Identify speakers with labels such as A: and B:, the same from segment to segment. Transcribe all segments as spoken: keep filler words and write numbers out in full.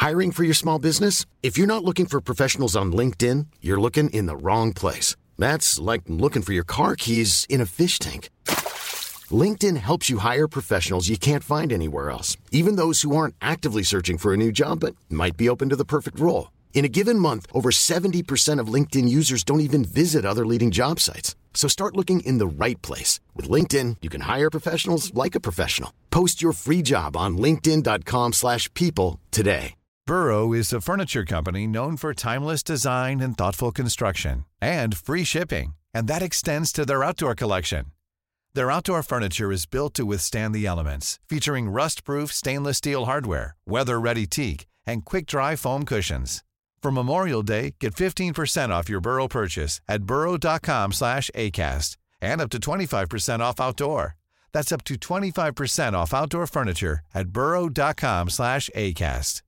A: Hiring for your small business? If you're not looking for professionals on LinkedIn, you're looking in the wrong place. That's like looking for your car keys in a fish tank. LinkedIn helps you hire professionals you can't find anywhere else, even those who aren't actively searching for a new job but might be open to the perfect role. In a given month, over seventy percent of LinkedIn users don't even visit other leading job sites. So start looking in the right place. With LinkedIn, you can hire professionals like a professional. Post your free job on linkedin.com slash people today.
B: Burrow is a furniture company known for timeless design and thoughtful construction and free shipping, and that extends to their outdoor collection. Their outdoor furniture is built to withstand the elements, featuring rust-proof stainless steel hardware, weather-ready teak, and quick-dry foam cushions. For Memorial Day, get fifteen percent off your Burrow purchase at burrow.com slash ACAST and up to twenty-five percent off outdoor. That's up to twenty-five percent off outdoor furniture at burrow.com slash ACAST.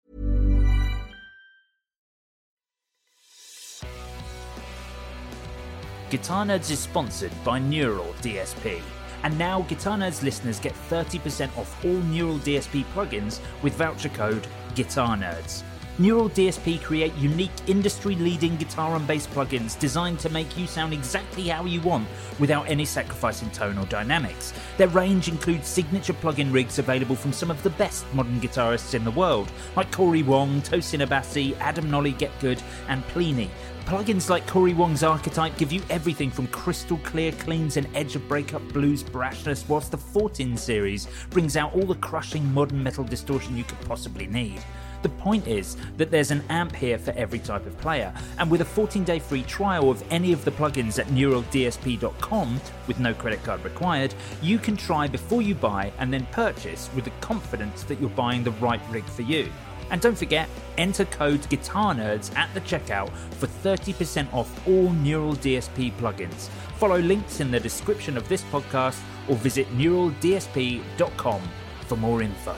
C: Guitar Nerds is sponsored by Neural D S P. And now Guitar Nerds listeners get thirty percent off all Neural D S P plugins with voucher code GuitarNerds. Neural D S P create unique, industry-leading guitar and bass plugins designed to make you sound exactly how you want without any sacrifice in tone or dynamics. Their range includes signature plugin rigs available from some of the best modern guitarists in the world, like Corey Wong, Tosin Abasi, Adam Nolly Get Good, and Plini. Plugins like Corey Wong's Archetype give you everything from crystal clear cleans and edge of breakup blues brashness, whilst the fourteen series brings out all the crushing modern metal distortion you could possibly need. The point is that there's an amp here for every type of player, and with a fourteen-day free trial of any of the plugins at neural d s p dot com, with no credit card required, you can try before you buy and then purchase with the confidence that you're buying the right rig for you. And don't forget, enter code GuitarNerds at the checkout for thirty percent off all Neural D S P plugins. Follow links in the description of this podcast or visit neural d s p dot com for more info.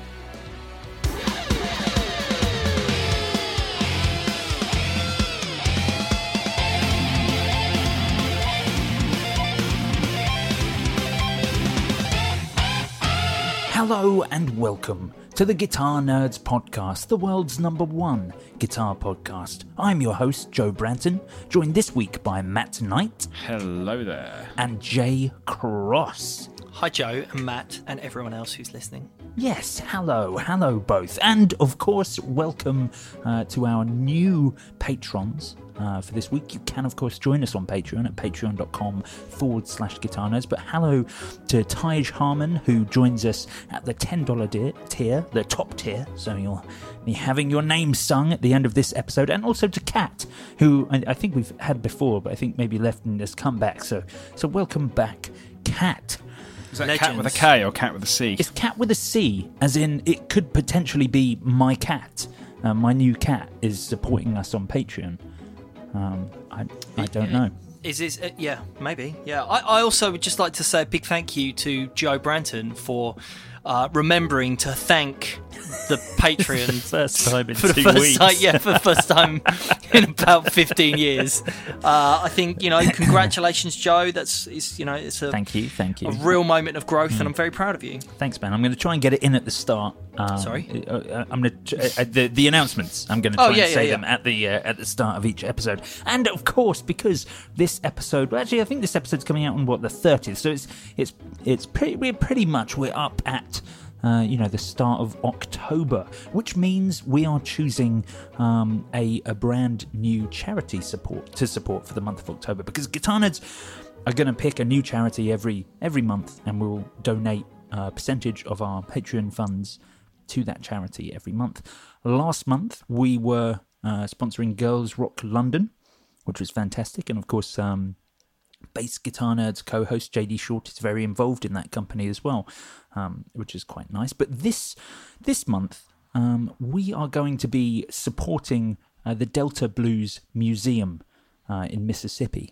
C: Hello and welcome to the Guitar Nerds Podcast, the world's number one guitar podcast. I'm your host, Joe Branton, joined this week by Matt Knight.
D: Hello there.
C: And Jay Cross.
E: Hi Joe and Matt and everyone else who's listening.
C: Yes, hello, hello both. And of course, welcome uh, to our new patrons. Uh, for this week, you can of course join us on Patreon at patreon.com forward slash guitar nerds. But hello to Taj Harmon, who joins us at the ten dollars de- tier, the top tier. So you'll be having your name sung at the end of this episode. And also to Kat, who I, I think we've had before, but I think maybe left and has come back. So, so welcome back, Kat.
D: Is that
E: Legends.
D: cat with a K or cat with a C?
C: It's cat with a C, as in it could potentially be my cat. Uh, my new cat is supporting us on Patreon. Um, I I don't know.
E: Is this? Uh, yeah, maybe. Yeah. I, I also would just like to say a big thank you to Joe Branton for uh, remembering to thank the Patreon
C: First time in
E: for the
C: two
E: first
C: weeks.
E: time. Yeah, for the first time in about fifteen years. Uh, I think you know. Congratulations, Joe. That's it's, you know it's a
C: Thank you, thank you.
E: a real moment of growth, and I'm very proud of you.
C: Thanks, man. I'm going to try and get it in at the start. Um,
E: Sorry?
C: uh, uh, I'm going to uh, the the announcements. I'm going to try
E: Oh, yeah,
C: and say
E: yeah, yeah.
C: them at the uh, at the start of each episode. And of course, because this episode, well, actually, I think this episode's coming out on what the thirtieth. So it's it's it's pretty we're pretty much we're up at. Uh, you know, the start of October, which means we are choosing um, a, a brand new charity support to support for the month of October, because Guitar Nerds are going to pick a new charity every every month, and we'll donate a percentage of our Patreon funds to that charity every month. Last month, we were uh, sponsoring Girls Rock London, which was fantastic, and of course, um, Bass Guitar Nerds co-host J D Short is very involved in that company as well, um, which is quite nice. But this this month, um, we are going to be supporting uh, the Delta Blues Museum uh, in Mississippi.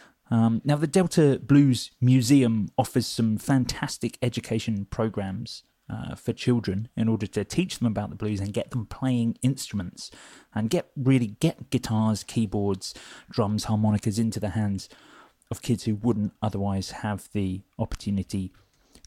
C: Um, now, the Delta Blues Museum offers some fantastic education programs uh, for children in order to teach them about the blues and get them playing instruments and get really get guitars, keyboards, drums, harmonicas into the hands of kids who wouldn't otherwise have the opportunity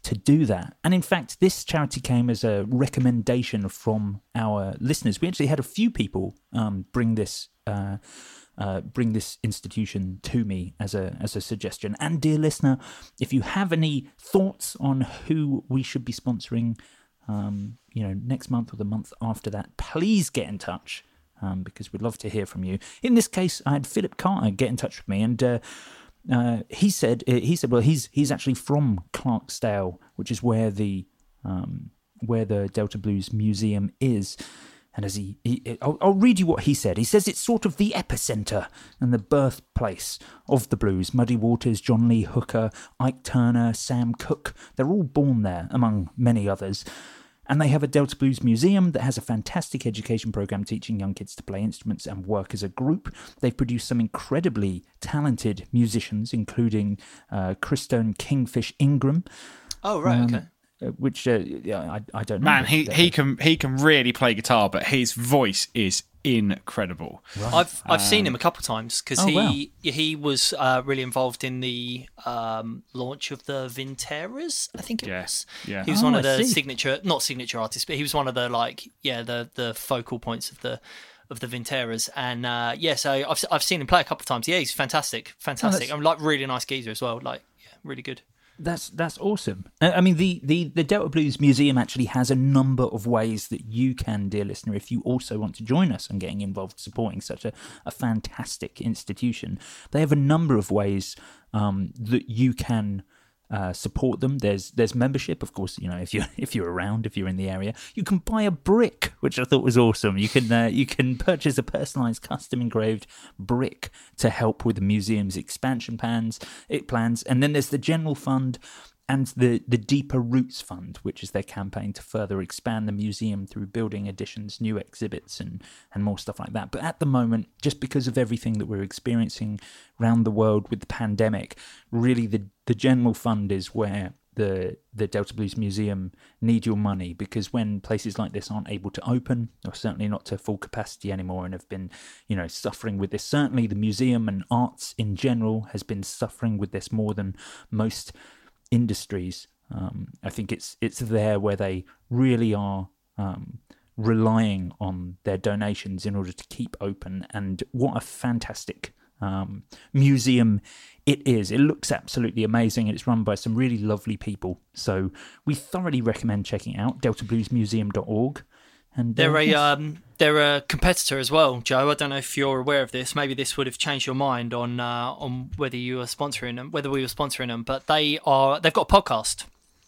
C: to do that. And in fact, this charity came as a recommendation from our listeners. We actually had a few people um, bring this uh, uh, bring this institution to me as a as a suggestion. And dear listener, if you have any thoughts on who we should be sponsoring, um, you know, next month or the month after that, please get in touch, um, because we'd love to hear from you. In this case, I had Philip Carter get in touch with me, and uh, uh, he said he said, well, he's he's actually from Clarksdale, which is where the um, where the Delta Blues Museum is. And as he, he I'll, I'll read you what he said. He says it's sort of the epicenter and the birthplace of the blues. Muddy Waters, John Lee Hooker, Ike Turner, Sam Cooke, they're all born there, among many others. And they have a Delta Blues Museum that has a fantastic education program teaching young kids to play instruments and work as a group. They've produced some incredibly talented musicians, including uh, Christone Kingfish Ingram.
E: Oh, right,
C: um,
E: okay.
C: Which uh, yeah, I I don't know.
D: Man, he, he can he can really play guitar, but his voice is incredible.
E: Right. I've I've um, seen him a couple of times because
C: oh,
E: he
C: wow.
E: he was uh, really involved in the um, launch of the Vinteras. I think it
D: yeah,
E: was.
D: Yeah,
E: he was
C: oh,
E: one of
C: I
E: the
C: see.
E: signature, not signature artists, but he was one of the like yeah the the focal points of the of the Vinteras. And uh, yeah, so I've I've seen him play a couple of times. Yeah, he's fantastic, fantastic.
C: Oh,
E: I'm like really nice geezer as well. Like yeah, really good.
C: That's that's awesome. I mean, the, the, the Delta Blues Museum actually has a number of ways that you can, dear listener, if you also want to join us in getting involved supporting such a, a fantastic institution. They have a number of ways um, that you can uh, support them. There's there's membership, of course. You know, if you if you're around, if you're in the area, you can buy a brick, which I thought was awesome. You can uh, you can purchase a personalised, custom engraved brick to help with the museum's expansion plans. It plans, and then there's the general fund and the the Deeper Roots Fund, which is their campaign to further expand the museum through building additions, new exhibits, and and more stuff like that. But at the moment, just because of everything that we're experiencing around the world with the pandemic, really the the general fund is where the the Delta Blues Museum need your money, because when places like this aren't able to open, or certainly not to full capacity anymore, and have been, you know, suffering with this. Certainly the museum and arts in general has been suffering with this more than most industries. um, I think it's it's there where they really are um, relying on their donations in order to keep open. And what a fantastic um, museum it is. It looks absolutely amazing, and it's run by some really lovely people. So we thoroughly recommend checking it out, delta blues museum dot org. And
E: They're
C: uh,
E: a
C: yes.
E: um, they're a competitor as well, Joe. I don't know if you're aware of this. Maybe this would have changed your mind on uh, on whether you were sponsoring them, whether we were sponsoring them. But they are they've got a podcast,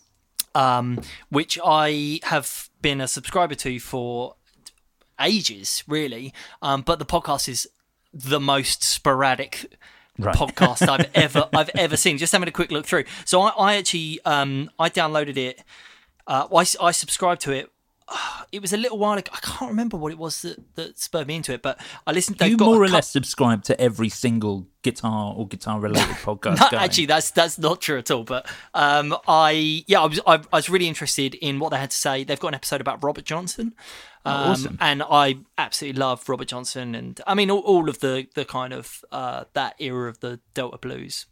E: um, which I have been a subscriber to for ages, really. Um, but the podcast is the most sporadic
C: Right.
E: podcast I've ever I've ever seen. Just having a quick look through. So I, I actually um, I downloaded it. Uh, I I subscribed to it. It was a little while ago. I can't remember what it was that, that spurred me into it, but I listened.
C: You
E: They've got
C: more
E: a
C: or
E: cou-
C: less subscribe to every single guitar or guitar-related podcast.
E: No,
C: going.
E: actually, that's that's not true at all. But um, I yeah, I was I, I was really interested in what they had to say. They've got an episode about Robert Johnson, um,
C: Oh, awesome.
E: and I absolutely love Robert Johnson, and I mean all, all of the the kind of uh, that era of the Delta Blues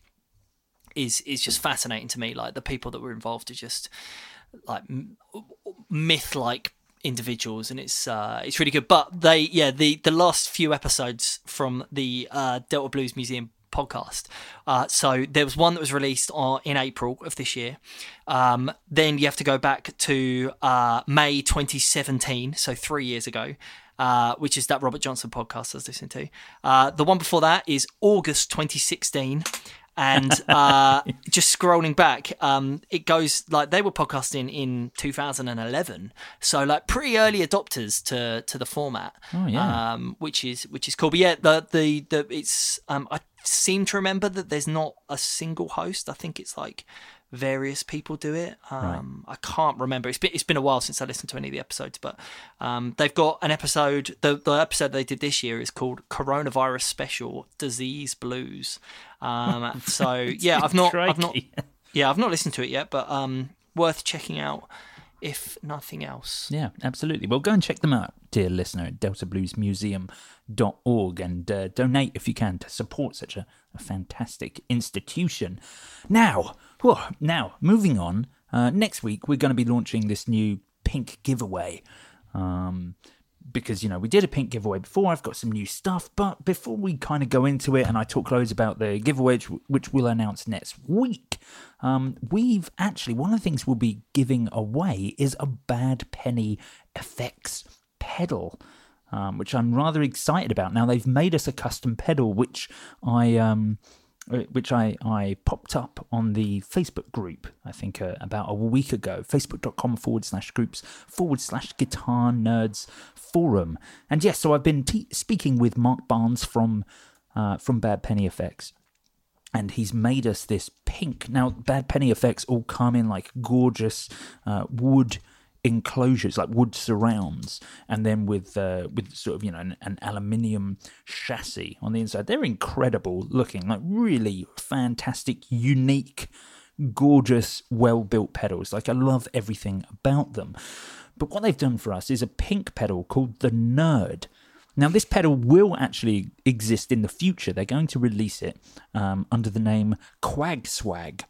E: is is just fascinating to me. Like the people that were involved are just like myth like individuals, and it's uh it's really good. But they yeah the the last few episodes from the uh Delta Blues Museum podcast, uh so there was one that was released on in April of this year. Um then you have to go back to uh May twenty seventeen, so three years ago, uh which is that Robert Johnson podcast I was listening to. Uh the one before that is August twenty sixteen. And uh, just scrolling back, um, it goes like they were podcasting in two thousand eleven, so like pretty early adopters to to the format.
C: Oh, yeah.
E: um, which is which is cool. But yeah, the the the it's um, I seem to remember that there's not a single host. I think it's like various people do it. Um, right. I can't remember. It's been it's been a while since I listened to any of the episodes, but um, they've got an episode. The the episode they did this year is called Coronavirus Special Disease Blues. Um, so yeah, I've not, I've not, yeah, I've not listened to it yet, but um, worth checking out if nothing else.
C: Yeah, absolutely. Well, go and check them out, dear listener, at delta blues museum dot org, and uh, donate if you can to support such a, a fantastic institution. Now, whew, now moving on. Uh, next week, we're going to be launching this new pink giveaway. Um, because, you know, we did a pink giveaway before. I've got some new stuff. But before we kind of go into it and I talk loads about the giveaway, which, which we'll announce next week, um, we've actually, one of the things we'll be giving away is a Bad Penny Effects pedal. Um, which I'm rather excited about. Now, they've made us a custom pedal, which I um, which I, I popped up on the Facebook group, I think, uh, about a week ago, facebook.com forward slash groups forward slash guitar nerds forum. And yes, so I've been te- speaking with Mark Barnes from uh, from Bad Penny Effects, and he's made us this pink. Now, Bad Penny Effects all come in like gorgeous uh, wood enclosures, like wood surrounds, and then with uh, with sort of, you know, an, an aluminium chassis on the inside. They're incredible looking, like really fantastic, unique, gorgeous, well-built pedals. Like, I love everything about them. But what they've done for us is a pink pedal called the Nerd. Now, this pedal will actually exist in the future. They're going to release it um, under the name Quag Swag.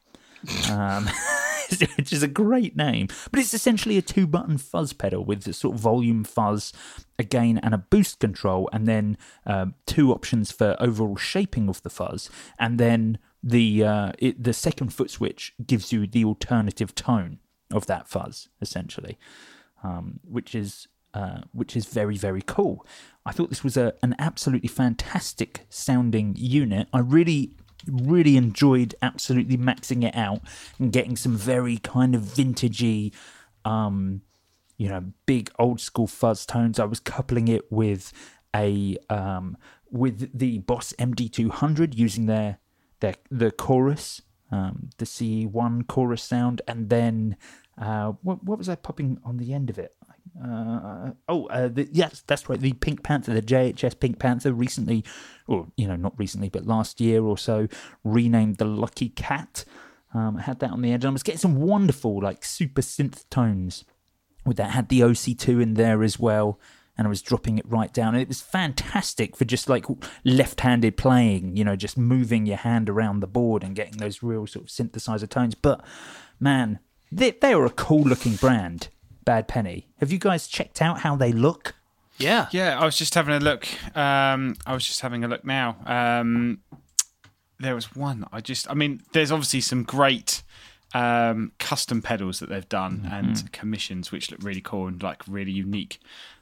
C: Um, which is a great name, but it's essentially a two-button fuzz pedal with the sort of volume fuzz, again, and a boost control, and then um, two options for overall shaping of the fuzz, and then the uh, it, the second foot switch gives you the alternative tone of that fuzz, essentially, um, which is uh, which is very, very cool. I thought this was a an absolutely fantastic sounding unit. I really. really enjoyed absolutely maxing it out and getting some very kind of vintagey, um, you know, big old school fuzz tones. I was coupling it with a um, with the Boss M D two hundred, using their their the chorus, um, the C E one chorus sound, and then uh, what what was I popping on the end of it? Uh, oh, uh, the, yes, that's right. The Pink Panther, the J H S Pink Panther, recently, or you know, not recently, but last year or so, renamed the Lucky Cat. Um, I had that on the edge, and I was getting some wonderful, like, super synth tones with that. Had the O C two in there as well, and I was dropping it right down. And it was fantastic for just like left-handed playing, you know, just moving your hand around the board and getting those real sort of synthesizer tones. But man, they they are a cool-looking brand. Bad Penny. Have you guys checked out how they look?
E: Yeah.
D: Yeah, I was just having a look. Um, I was just having a look now. Um, there was one. I just, I mean, there's obviously some great um, custom pedals that they've done mm-hmm. and commissions, which look really cool and like really unique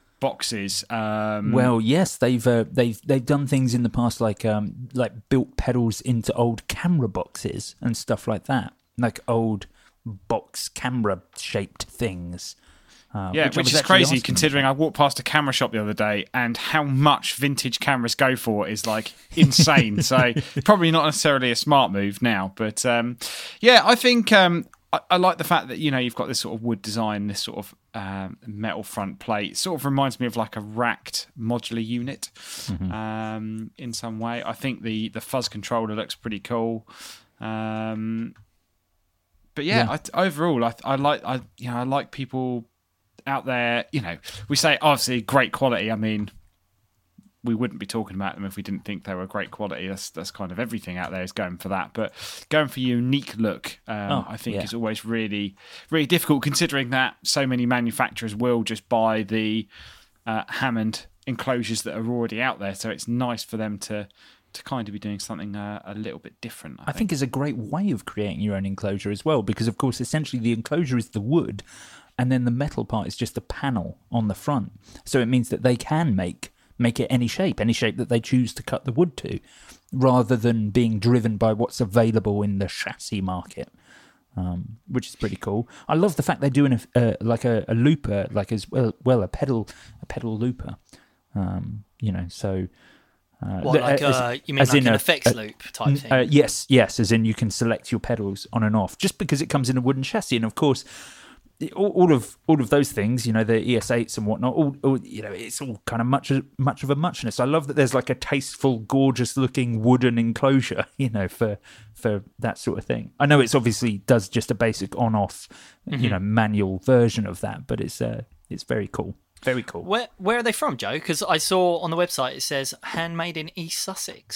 D: boxes. Um,
C: well, yes, they've uh, they've they've done things in the past, like um, like built pedals into old camera boxes and stuff like that, like old box camera shaped things. Uh,
D: yeah,
C: which,
D: which is crazy considering I walked past a camera shop the other day and how much vintage cameras go for is like insane. So probably not necessarily a smart move now, but um, yeah, I think um, I, I like the fact that, you know, you've got this sort of wood design, this sort of um, metal front plate. It sort of reminds me of like a racked modular unit mm-hmm. um, in some way. I think the the fuzz controller looks pretty cool. Um, but yeah, yeah. I, overall, I, I like I you know I like people out there, you know, we say obviously great quality. I mean, we wouldn't be talking about them if we didn't think they were great quality. That's that's kind of everything out there is going for that. But going for unique look, um, oh, I think yeah. is always really, really difficult, considering that so many manufacturers will just buy the uh, Hammond enclosures that are already out there. So it's nice for them to to kind of be doing something uh, a little bit different. I,
C: I
D: think.
C: think it's a great way of creating your own enclosure as well, because of course, essentially the enclosure is the wood, and then the metal part is just a panel on the front. So it means that they can make make it any shape, any shape that they choose to cut the wood to, rather than being driven by what's available in the chassis market, um, which is pretty cool. I love the fact they're doing a, uh, like a, a looper, like as well, well a pedal a pedal looper. Um, you know, so. Uh,
E: what, like
C: as,
E: uh, you mean like an
C: a,
E: effects
C: a,
E: loop type thing?
C: Uh, yes, yes, as in you can select your pedals on and off, just because it comes in a wooden chassis, and of course. All, all of all of those things, you know, the E S eights and whatnot, all, all you know, it's all kind of much much of a muchness. I love that there's like a tasteful, gorgeous-looking wooden enclosure, you know, for for that sort of thing. I know it's obviously does just a basic on-off, mm-hmm. you know, manual version of that, but it's uh, it's very cool, very cool.
E: Where where are they from, Joe? Because I saw on the website it says handmade in East Sussex.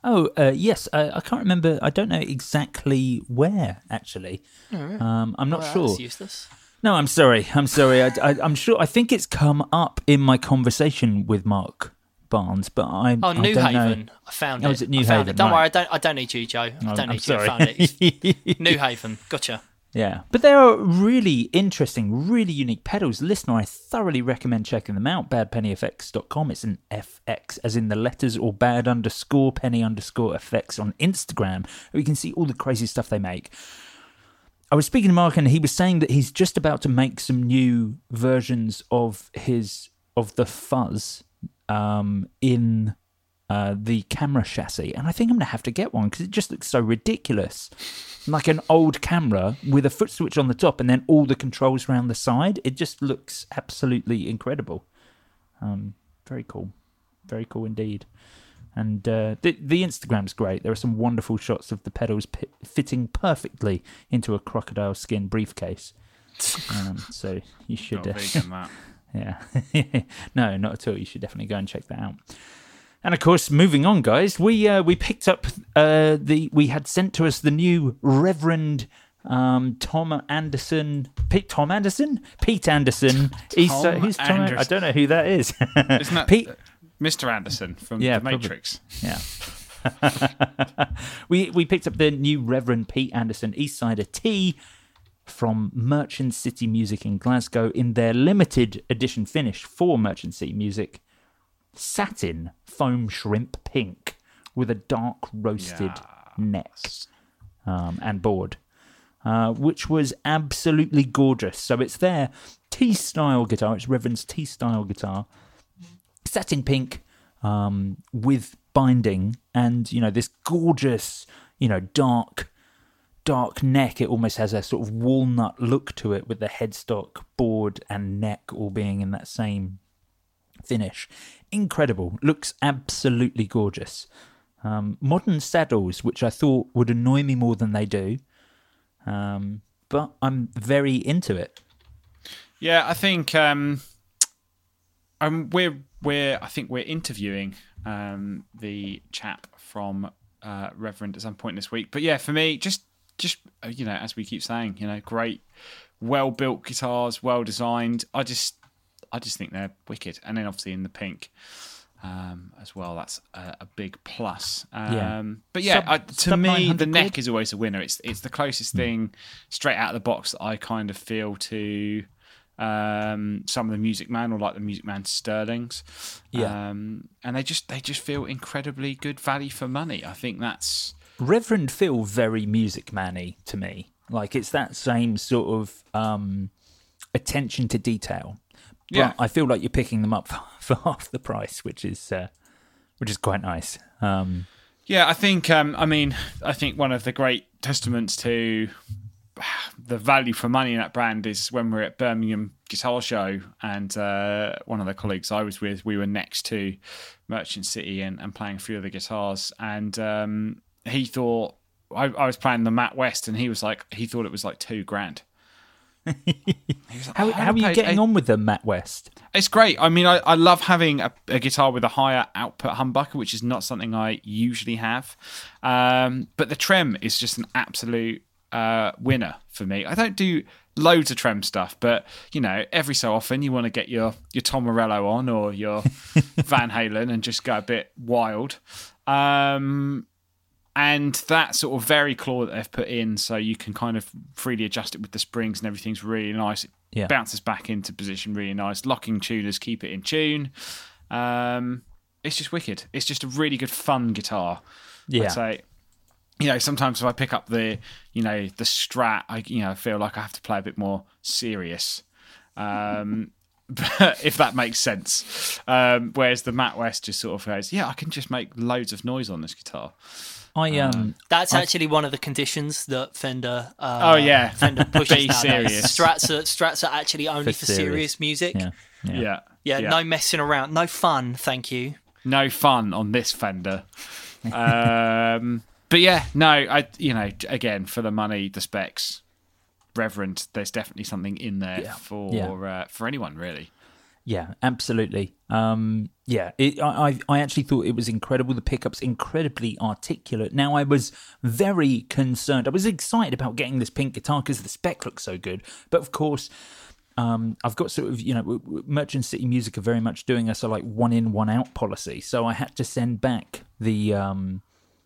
C: Oh, uh, yes. Uh, I can't remember. I don't know exactly where, actually.
E: Oh, really?
C: um, I'm not
E: Well,
C: sure.
E: That's useless.
C: No, I'm sorry. I'm sorry. I, I, I'm sure. I think it's come up in my conversation with Mark Barnes, but I.
E: Oh,
C: I
E: New
C: don't
E: Haven.
C: know.
E: I found
C: Oh,
E: it.
C: is it New
E: I found
C: Haven?
E: it. Don't
C: Right.
E: worry. I don't. I don't need you, Joe. I
C: Oh,
E: don't
C: I'm
E: need
C: sorry.
E: you. I found it. New Haven. Gotcha.
C: Yeah, but they are really interesting, really unique pedals. Listener, I thoroughly recommend checking them out. bad penny effects dot com. It's an F X, as in the letters, or bad underscore penny underscore effects on Instagram, where you can see all the crazy stuff they make. I was speaking to Mark, and he was saying that he's just about to make some new versions of his of the fuzz um, in uh, the camera chassis, and I think I'm going to have to get one because it just looks so ridiculous. Like an old camera with a foot switch on the top and then all the controls around the side. It just looks absolutely incredible. Um, very cool. Very cool indeed. And uh, the, the Instagram's great. There are some wonderful shots of the pedals p- fitting perfectly into a crocodile skin briefcase. Um, so you should...
D: Not
C: Uh,
D: vegan, that.
C: yeah. No, not at all. You should definitely go and check that out. And of course, moving on, guys, we uh, we picked up uh, the we had sent to us the new Reverend um, Tom Anderson, Pete Tom Anderson, Pete Anderson. He's, uh, who's Tom?
D: Anderson.
C: I don't know who that is.
D: Isn't that
C: Pete?
D: Mister Anderson from
C: Yeah,
D: The
C: probably.
D: Matrix?
C: Yeah. we we picked up the new Reverend Pete Anderson Eastsider T from Merchant City Music in Glasgow in their limited edition finish for Merchant City Music. Satin foam shrimp pink with a dark roasted
D: Yes.
C: neck um, and board, uh, which was absolutely gorgeous. So it's their T-style guitar. It's Reverend's T-style guitar. Satin pink um, with binding and, you know, this gorgeous, you know, dark, dark neck. It almost has a sort of walnut look to it with the headstock, board and neck all being in that same finish. Incredible. Looks absolutely gorgeous. Um, modern saddles, which I thought would annoy me more than they do. Um, but I'm very into it.
D: Yeah, I think um, um, we're we're I think we're interviewing um, the chap from uh, Reverend at some point this week. But yeah, for me, just just uh, you know, as we keep saying, you know, great, well built guitars, well designed. I just I just think they're wicked, and then obviously in the pink um, as well. That's a, a big plus. Um,
C: Yeah.
D: But yeah,
C: Sub-
D: I, to
C: sub
D: me,
C: nine
D: the
C: hundred
D: neck
C: quid?
D: is always a winner. It's it's the closest thing straight out of the box that I kind of feel to um, some of the Music Man or like the Music Man Sterlings.
C: Yeah.
D: Um, and they just they just feel incredibly good value for money. I think that's
C: Reverend feel very Music Man-y to me. Like it's that same sort of um, attention to detail. But
D: Yeah.
C: I feel like you're picking them up for, for half the price, which is uh, which is quite nice. Um,
D: Yeah, I think. Um, I mean, I think one of the great testaments to the value for money in that brand is when we're at Birmingham Guitar Show, and uh, one of the colleagues I was with, we were next to Merchant City and, and playing a few of the guitars, and um, he thought I, I was playing the Matt West, and he was like, he thought it was like two grand. He was like,
C: how
D: "Oh, I
C: how are
D: haven't
C: you
D: paid
C: getting
D: eight-"
C: on with them, Matt West?
D: It's great. I mean, I, I love having a, a guitar with a higher output humbucker, which is not something I usually have. Um, but the trem is just an absolute uh, winner for me. I don't do loads of trem stuff, but you know, every so often you want to get your your Tom Morello on or your Van Halen and just go a bit wild. Um, and that sort of very claw that they've put in, so you can kind of freely adjust it with the springs and everything's really nice. It
C: Yeah.
D: bounces back into position really nice. Locking tuners keep it in tune. Um, it's just wicked. It's just a really good fun guitar.
C: Yeah.
D: I'd say, you know, sometimes if I pick up the, you know, the Strat, I, you know, feel like I have to play a bit more serious. Um, but if that makes sense. Um, whereas the Matt West just sort of goes, yeah, I can just make loads of noise on this guitar.
C: I um
E: That's actually one of the conditions that Fender. Uh,
D: Oh, yeah.
E: Fender pushes
D: Be
E: nowadays.
D: serious.
E: Strats are Strats are actually only
C: For
E: for, serious.
C: serious.
E: music.
C: yeah, yeah.
D: Yeah.
E: Yeah, no messing around, no fun. Thank you.
D: No fun on this Fender. um, but yeah, no, I you know, again, for the money, the specs, Reverend, there's definitely something in there
C: Yeah.
D: for
C: Yeah.
D: Uh, for anyone really.
C: Yeah, absolutely. Um, Yeah, it, I I I actually thought it was incredible. The pickups incredibly articulate. Now I was very concerned. I was excited about getting this pink guitar because the spec looks so good. But of course, um, I've got sort of you know Merchant City Music are very much doing a sort of like one in one out policy. So I had to send back the um,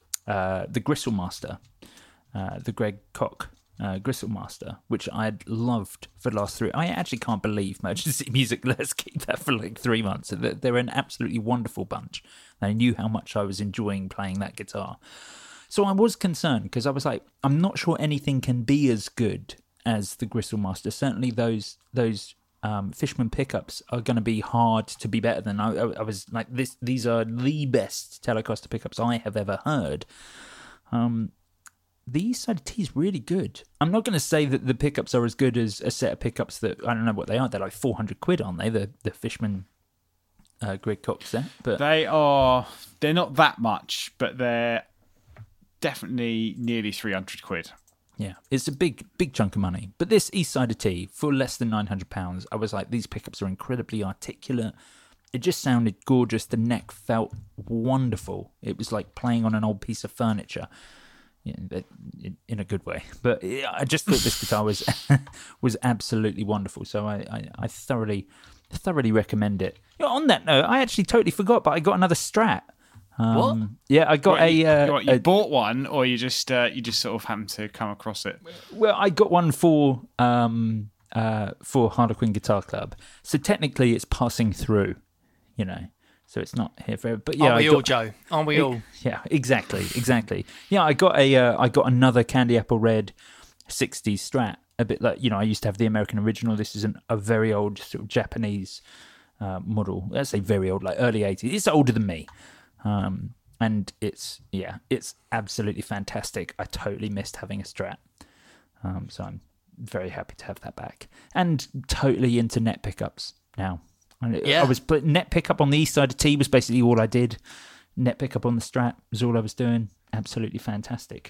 C: uh, the Gristlemaster, uh, the Greg Koch. Uh, Gristlemaster, which I had loved for the last three. I actually can't believe Merchant City Music let us keep that for like three months. They're an absolutely wonderful bunch. They knew how much I was enjoying playing that guitar. So I was concerned because I was like, I'm not sure anything can be as good as the Gristlemaster. Certainly those those um, Fishman pickups are going to be hard to be better than. I, I was like, this. These are the best Telecaster pickups I have ever heard. Um, The Eastside T is really good. I'm not going to say that the pickups are as good as a set of pickups that, I don't know what they are. They're like four hundred quid, aren't they? The the Fishman uh, Greg Koch set. But
D: they are, they're not that much, but they're definitely nearly three hundred quid.
C: Yeah, it's a big, big chunk of money. But this Eastside T, for less than nine hundred pounds, I was like, these pickups are incredibly articulate. It just sounded gorgeous. The neck felt wonderful. It was like playing on an old piece of furniture. Yeah, in a good way, but I just thought this guitar was was absolutely wonderful. So I, I, I thoroughly thoroughly recommend it. You know, on that note, I actually totally forgot, but I got another Strat. Um,
E: what?
C: Yeah, I got
D: what,
C: a.
D: You,
C: uh,
D: what, you
C: a,
D: bought one, or you just uh, you just sort of happened to come across it?
C: Well, I got one for um uh for Harlequin Guitar Club. So technically, it's passing through, you know. So it's not here forever. But yeah,
E: aren't we
C: I got,
E: all, Joe? Aren't we all?
C: Yeah, exactly, exactly. Yeah, I got a, uh, I got another Candy Apple Red sixties Strat. A bit like, you know, I used to have the American original. This is an, a very old sort of Japanese uh, model. Let's say very old, like early eighties. It's older than me, um, and it's yeah, it's absolutely fantastic. I totally missed having a Strat, um, so I'm very happy to have that back. And totally into net pickups now.
E: Yeah.
C: I was net pickup on the Eastside of T was basically all I did. Net pickup on the Strat was all I was doing. Absolutely fantastic.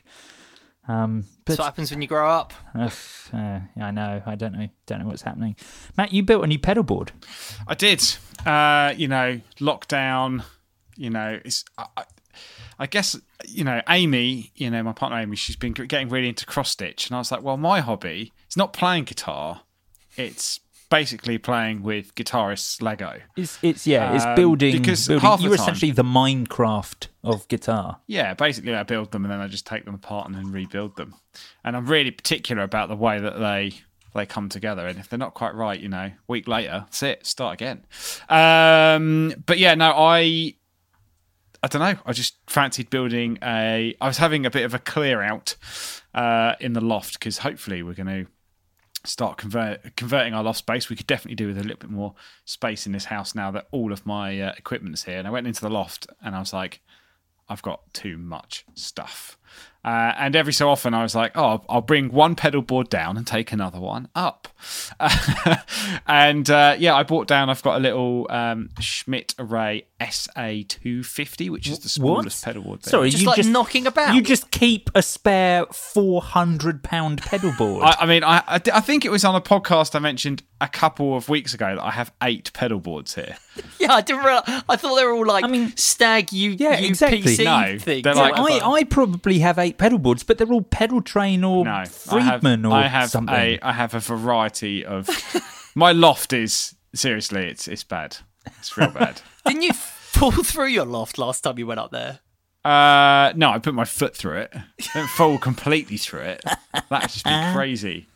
C: Um, but,
E: That's what happens when you grow up.
C: Uh, uh, I know. I don't know. Don't know what's happening. Matt, you built a new pedal board.
D: I did. Uh, you know, lockdown. You know, it's. I, I, I guess you know Amy. You know, my partner Amy. She's been getting really into cross stitch, and I was like, well, my hobby is not playing guitar. It's basically playing with guitarists' Lego.
C: It's it's yeah, it's
D: Um,
C: building.
D: because
C: building.
D: half the
C: You're
D: time-
C: essentially the Minecraft of guitar.
D: Yeah, basically I build them and then I just take them apart and then rebuild them. And I'm really particular about the way that they they come together. And if they're not quite right, you know, a week later, that's it, start again. Um, but yeah, no, I I don't know. I just fancied building a. I was having a bit of a clear out uh, in the loft because hopefully we're going to start convert, converting our loft space. We could definitely do with a little bit more space in this house now that all of my uh, equipment's here. And I went into the loft and I was like, I've got too much stuff. Uh, and every so often I was like, oh, I'll bring one pedal board down and take another one up. and uh, yeah, I brought down, I've got a little um, Schmidt Array S A two fifty, which is the smallest
C: What?
D: pedal board there.
C: Sorry,
E: Just
C: you
E: like
C: just
E: knocking about.
C: You just keep a spare four hundred pound pedal board.
D: I, I mean, I, I I think it was on a podcast I mentioned a couple of weeks ago that I have eight pedal boards here.
E: Yeah, I didn't realize. I thought they were all like
C: I mean-
E: stag U,
C: Yeah,
E: U
C: exactly.
E: P C
D: No,
E: things.
D: they're
C: Yeah,
D: like-
E: whatever.
C: I, I probably have eight pedal boards, but they're all Pedal Train or
D: No, I have,
C: Friedman or
D: I have
C: something.
D: a I have a variety of. My loft is seriously, it's it's bad. It's real bad.
E: Didn't you fall through your loft last time you went up there?
D: Uh, no, I put my foot through it. I didn't fall completely through it. That'd just be crazy.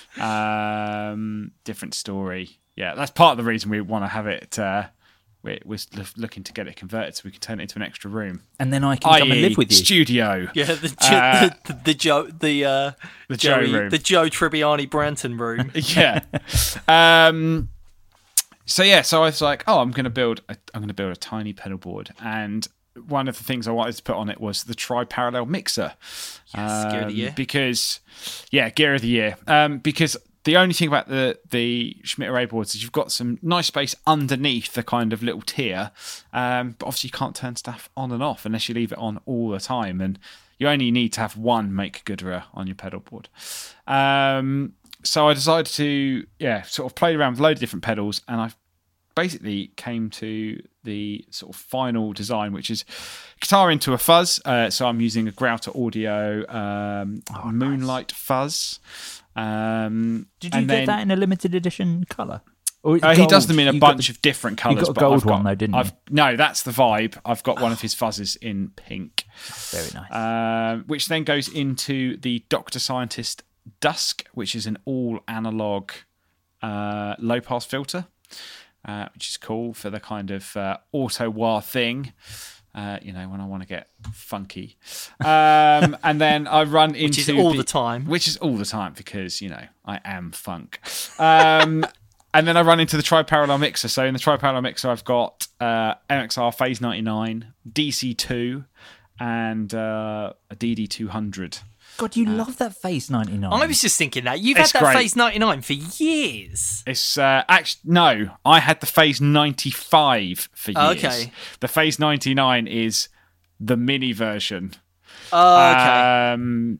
D: Um, different story. Yeah, that's part of the reason we want to have it. Uh, we're, we're looking to get it converted so we can turn it into an extra room.
C: and then I can come and
D: that is
C: live with you.
D: studio.
E: Yeah, the Jo-
D: Uh,
E: the, the, the Joe the uh,
D: The Joe
E: Joey,
D: room.
E: the Joe Tribbiani Branton room.
D: Yeah. Um, so yeah, so I was like, oh, I'm going to build. A, I'm going to build a tiny pedal board, and one of the things I wanted to put on it was the tri-parallel mixer.
E: Yes, gear of the year.
D: Because, yeah, gear of the year. Um, because the only thing about the the Schmidt Array boards is you've got some nice space underneath the kind of little tier, um, but obviously you can't turn stuff on and off unless you leave it on all the time, and you only need to have one make gooder on your pedal board. Um, so I decided to, yeah, sort of play around with a load of different pedals, and I basically came to the sort of final design, which is guitar into a fuzz. Uh, so I'm using a Grauter Audio um,
C: Oh,
D: Moonlight
C: nice.
D: Fuzz. Um,
C: Did you
D: and
C: get
D: then,
C: that in a limited edition colour? Or it's
D: Uh, he does
C: gold?
D: them in a
C: You got
D: bunch
C: the-
D: of different
C: you
D: colours.
C: got a
D: but
C: gold
D: I've got,
C: one though, didn't you?
D: I've, no, that's the vibe. I've got one of his fuzzes in pink,
C: Very nice.
D: um, which then goes into the Doctor Scientist Dusk, which is an all analog uh, low pass filter, uh, which is cool for the kind of uh, auto wah thing. Uh, you know, when I want to get funky. Um, and then I run into...
E: Which is all the time.
D: Which is all the time because, you know, I am funk. Um, and then I run into the tri-parallel mixer. So in the tri-parallel mixer, I've got uh, M X R Phase ninety-nine, D C two, and uh, a D D two hundred.
C: God, you love that Phase ninety-nine.
E: I was just thinking that. You've
D: It's
E: had that
D: great.
E: Phase ninety-nine for years.
D: It's uh, actually no. I had the Phase ninety-five for years.
E: Okay.
D: The Phase ninety-nine is the mini version.
E: Oh, okay.
D: Um,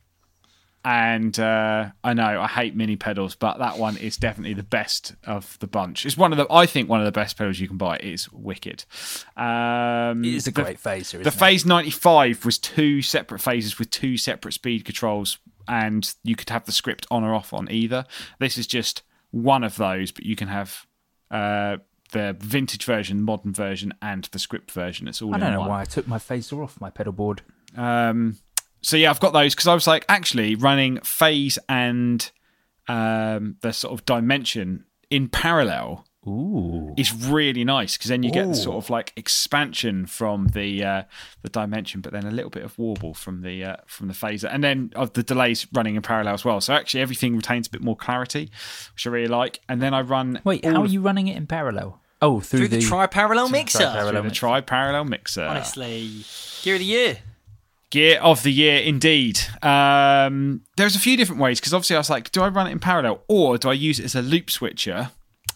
D: and uh, I know I hate mini pedals, but that one is definitely the best of the bunch. It's one of the, I think, one of the best pedals you can buy. It is wicked. Um,
C: It is a
D: the-
C: great phaser, isn't
D: The
C: it?
D: Phase ninety-five was two separate phases with two separate speed controls, and you could have the script on or off on either. This is just one of those, but you can have uh, the vintage version, modern version, and the script version. It's all
C: I
D: in
C: don't know
D: one.
C: why I took my phaser off my pedal board.
D: Um, so yeah, I've got those because I was like, actually, running phase and um, the sort of dimension in parallel
C: Ooh.
D: is really nice because then you get
C: Ooh.
D: the sort of like expansion from the uh, the dimension, but then a little bit of warble from the uh, from the phaser, and then of the delays running in parallel as well. So actually, everything retains a bit more clarity, which I really like. And then I run
C: Wait,
D: all
C: how are
D: of-
C: you running it in parallel? Oh, through,
E: Through the, tri-parallel mixer.
C: tri-parallel.
D: through the
C: mixer.
D: tri-parallel mixer.
E: Honestly, gear of the year.
D: Gear of the year, indeed. Um, there's a few different ways because obviously I was like, do I run it in parallel or do I use it as a loop switcher?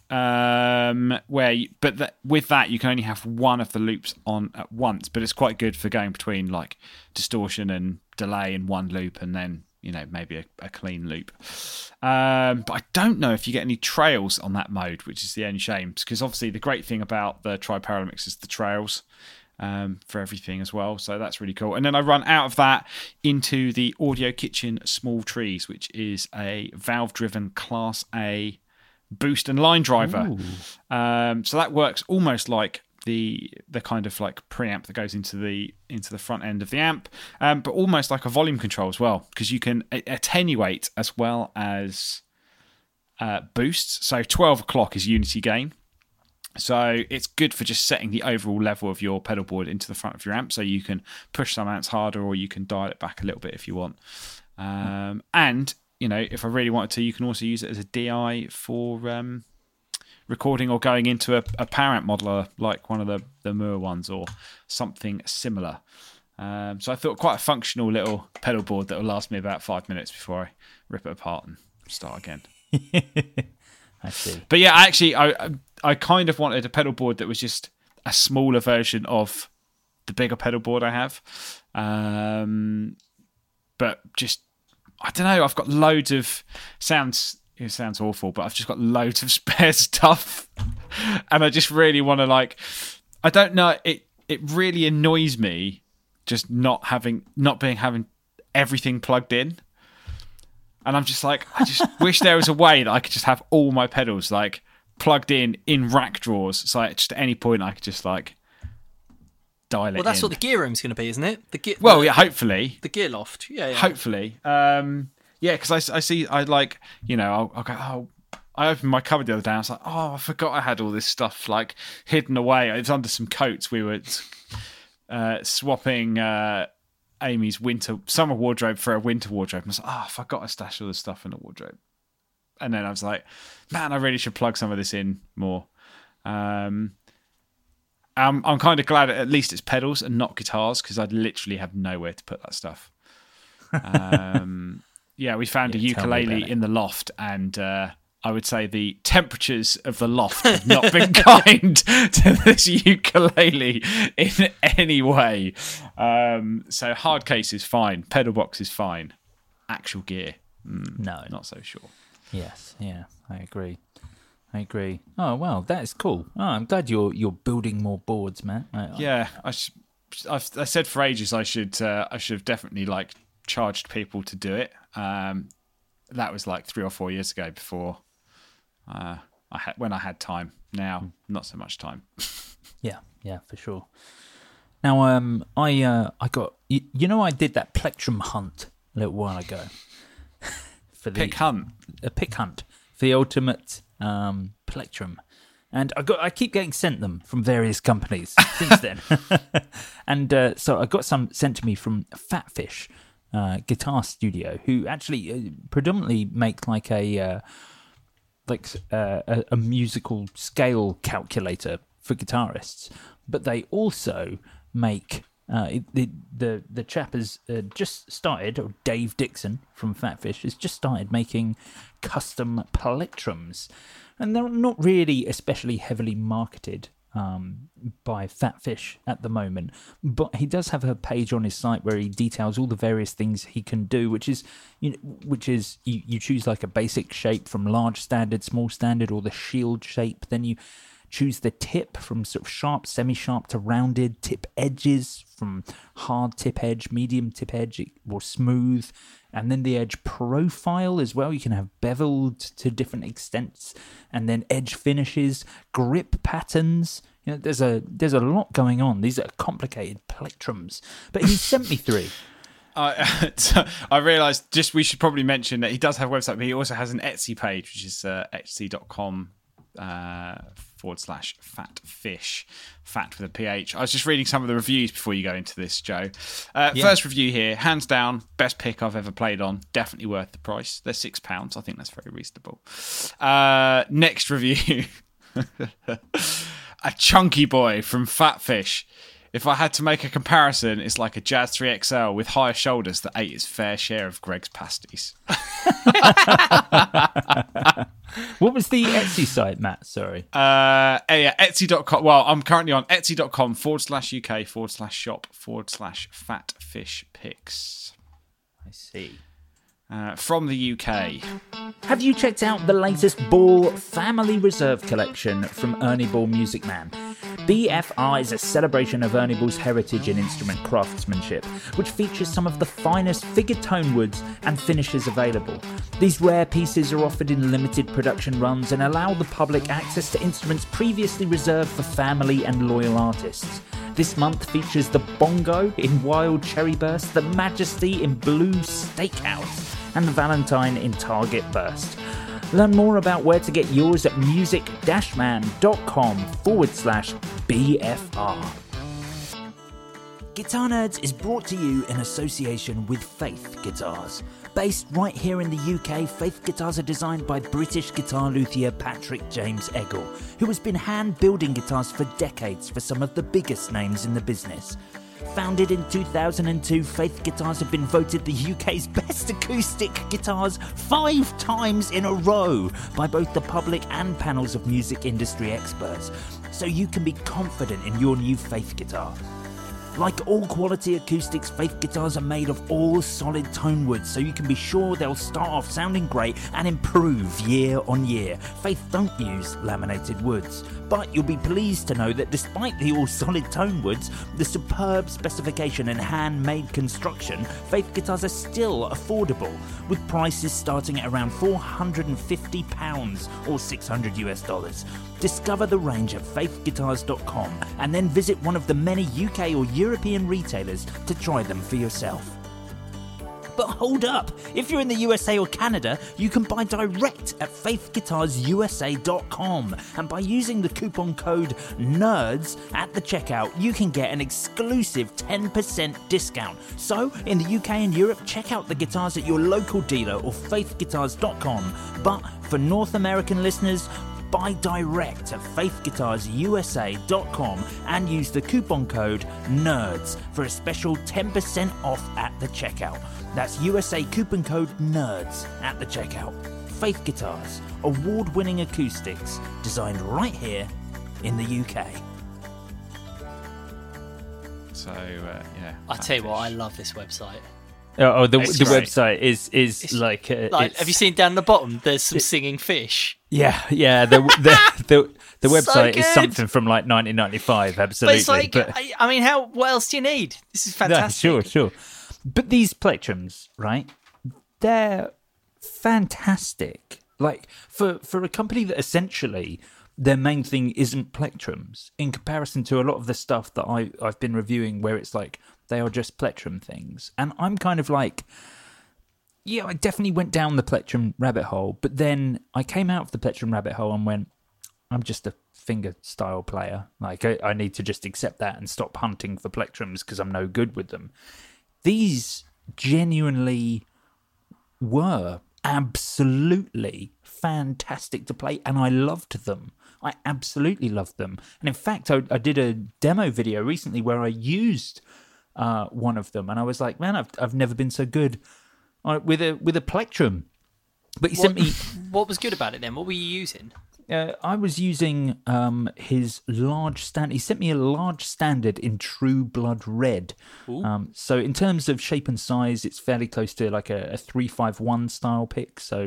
D: Um, where, you, but that, with that you can only have one of the loops on at once. But it's quite good for going between like distortion and delay in one loop, and then you know maybe a, a clean loop. Um, but I don't know if you get any trails on that mode, which is the only shame because obviously the great thing about the tri-parallel mix is the trails. Um, for everything as well, so that's really cool. And then I run out of that into the Audio Kitchen Small Trees, which is a valve-driven Class A boost and line driver. Um, so that works almost like the the kind of like preamp that goes into the into the front end of the amp, um, but almost like a volume control as well, because you can a- attenuate as well as uh, boosts. So twelve o'clock is unity gain. So it's good for just setting the overall level of your pedal board into the front of your amp, so you can push some amps harder or you can dial it back a little bit if you want. Um, and, you know, if I really wanted to, you can also use it as a D I for um, recording or going into a, a power amp modeler like one of the, the Moore ones or something similar. Um, so I thought quite a functional little pedal board that will last me about five minutes before I rip it apart and start again.
C: I see.
D: But yeah, actually, I I kind of wanted a pedal board that was just a smaller version of the bigger pedal board I have. Um, but just, I don't know, I've got loads of, sounds, it sounds awful, but I've just got loads of spare stuff. And I just really want to like, I don't know, it, it really annoys me just not having, not being, having everything plugged in. And I'm just like, I just wish there was a way that I could just have all my pedals like plugged in in rack drawers. So like, just at any point I could just like dial it in.
E: Well, that's what the gear room's going to be, isn't it? The gear.
D: Well,
E: the,
D: yeah, hopefully.
E: The gear loft. Yeah, yeah.
D: Hopefully. Um, yeah, because I, I see, I like, you know, I'll, I'll go, oh, I opened my cupboard the other day and I was like, oh, I forgot I had all this stuff like hidden away. It's under some coats. We were uh, swapping... Uh, Amy's winter summer wardrobe for a winter wardrobe. And I was like, oh, I forgot I stashed all this stuff in the wardrobe. And then I was like, man, I really should plug some of this in more. Um, I'm, I'm kind of glad at least it's pedals and not guitars because I'd literally have nowhere to put that stuff. Um, yeah, we found
C: Yeah,
D: a
C: tell me about
D: ukulele
C: it.
D: in the loft and uh, I would say the temperatures of the loft have not been kind to this ukulele in any way. Um, so hard case is fine, pedal box is fine, actual gear, mm,
C: No.
D: not so sure.
C: Yes, yeah, I agree. I agree. Oh well, that is cool. Oh, I'm glad you're you're building more boards, Matt. I,
D: Yeah, I, sh- I've, I said for ages I should uh, I should have definitely like charged people to do it. Um, that was like three or four years ago before uh, I had when I had time. Now, not so much time.
C: Yeah, yeah, for sure. Now, um, I uh, I got you, you know I did that plectrum hunt a little while ago. for the,
D: Pick hunt.
C: A pick hunt for the ultimate um, plectrum, and I got I keep getting sent them from various companies since then, and uh, so I got some sent to me from Fatfish uh, Guitar Studio, who actually uh, predominantly make like a uh, like uh, a, a musical scale calculator for guitarists, but they also make uh, it, the the the chap has uh, just started, or Dave Dixon from Fatfish has just started making custom plectrums, and they're not really especially heavily marketed um, by Fatfish at the moment, but he does have a page on his site where he details all the various things he can do, which is you know, which is you, you choose like a basic shape from large standard, small standard, or the shield shape, then you choose the tip from sort of sharp, semi-sharp to rounded, tip edges from hard tip edge, medium tip edge, or smooth, and then the edge profile as well. You can have beveled to different extents, and then edge finishes, grip patterns. You know, there's a there's a lot going on. These are complicated plectrums, but he sent me three.
D: I so I realised just we should probably mention that he does have a website, but he also has an Etsy page, which is uh, etsy dot com uh, forward slash fat fish, fat with a P H. I was just reading some of the reviews before you go into this, Joe. Uh,
C: Yeah.
D: First review here, hands down, best pick I've ever played on. Definitely worth the price. They're six pounds. I think that's very reasonable. Uh, next review, a chunky boy from Fatfish. If I had to make a comparison, it's like a Jazz three X L with higher shoulders that ate its fair share of Greg's pasties.
C: What was the Etsy site, Matt? Sorry.
D: Uh, yeah, etsy dot com. Well, I'm currently on etsy dot com forward slash UK forward slash shop forward slash fat fish pics.
C: I see.
D: Uh, from the U K.
C: Have you checked out the latest Ball Family Reserve collection from Ernie Ball Music Man? B F R is a celebration of Ernie Ball's heritage in instrument craftsmanship, which features some of the finest figured tone woods and finishes available. These rare pieces are offered in limited production runs and allow the public access to instruments previously reserved for family and loyal artists. This month features the Bongo in Wild Cherry Burst, the Majesty in Blue Steakhouse, and the Valentine in Target Burst. Learn more about where to get yours at music-man.com forward slash BFR. Guitar Nerds is brought to you in association with Faith Guitars. Based right here in the U K, Faith Guitars are designed by British guitar luthier Patrick James Eggle, who has been hand-building guitars for decades for some of the biggest names in the business. Founded in two thousand two, Faith Guitars have been voted the U K's best acoustic guitars five times in a row by both the public and panels of music industry experts, so you can be confident in your new Faith guitar. Like all quality acoustics, Faith guitars are made of all solid tone woods, so you can be sure they'll start off sounding great and improve year on year. Faith don't use laminated woods, but you'll be pleased to know that despite the all solid tone woods, the superb specification and handmade construction, Faith guitars are still affordable, with prices starting at around four hundred fifty pounds or six hundred US dollars. Discover the range at faith guitars dot com and then visit one of the many U K or European retailers to try them for yourself. But hold up, if you're in the U S A or Canada, you can buy direct at faith guitars U S A dot com, and by using the coupon code NERDS at the checkout, you can get an exclusive ten percent discount. So, in the U K and Europe, check out the guitars at your local dealer or faith guitars dot com, but for North American listeners, buy direct at faith guitars U S A dot com and use the coupon code NERDS for a special ten percent off at the checkout. That's U S A coupon code NERDS at the checkout. Faith Guitars, award-winning acoustics designed right here in the U K.
D: So, uh, yeah.
E: I tell you what, I love this website.
C: Oh, oh the,
D: It's
C: the
D: great.
C: website is is
E: It's
C: like, uh,
E: Like,
C: it's-
E: have you seen down the bottom? There's some singing fish.
C: Yeah, yeah. The the the, the website
E: So
C: is
E: good.
C: something from like nineteen ninety-five. Absolutely.
E: But it's like,
C: but-
E: I, I mean, how? What else do you need? This is
C: No,
E: fantastic.
C: sure, sure. But these plectrums, right? They're fantastic. Like for for a company that essentially their main thing isn't plectrums, in comparison to a lot of the stuff that I I've been reviewing, where it's like they are just plectrum things, and I'm kind of like, yeah, I definitely went down the plectrum rabbit hole, but then I came out of the plectrum rabbit hole and went, I'm just a finger style player. Like I, I need to just accept that and stop hunting for plectrums because I'm no good with them. These genuinely were absolutely fantastic to play, and I loved them. I absolutely loved them. And in fact, I, I did a demo video recently where I used uh, one of them, and I was like, man, I've I've never been so good uh, with a with a plectrum. But he
E: What,
C: sent me.
E: what was good about it then? What were you using?
C: Uh, I was using um, his large stand. He sent me a large standard in True Blood Red. Um, so in terms of shape and size, it's fairly close to like a, a three five one style pick. So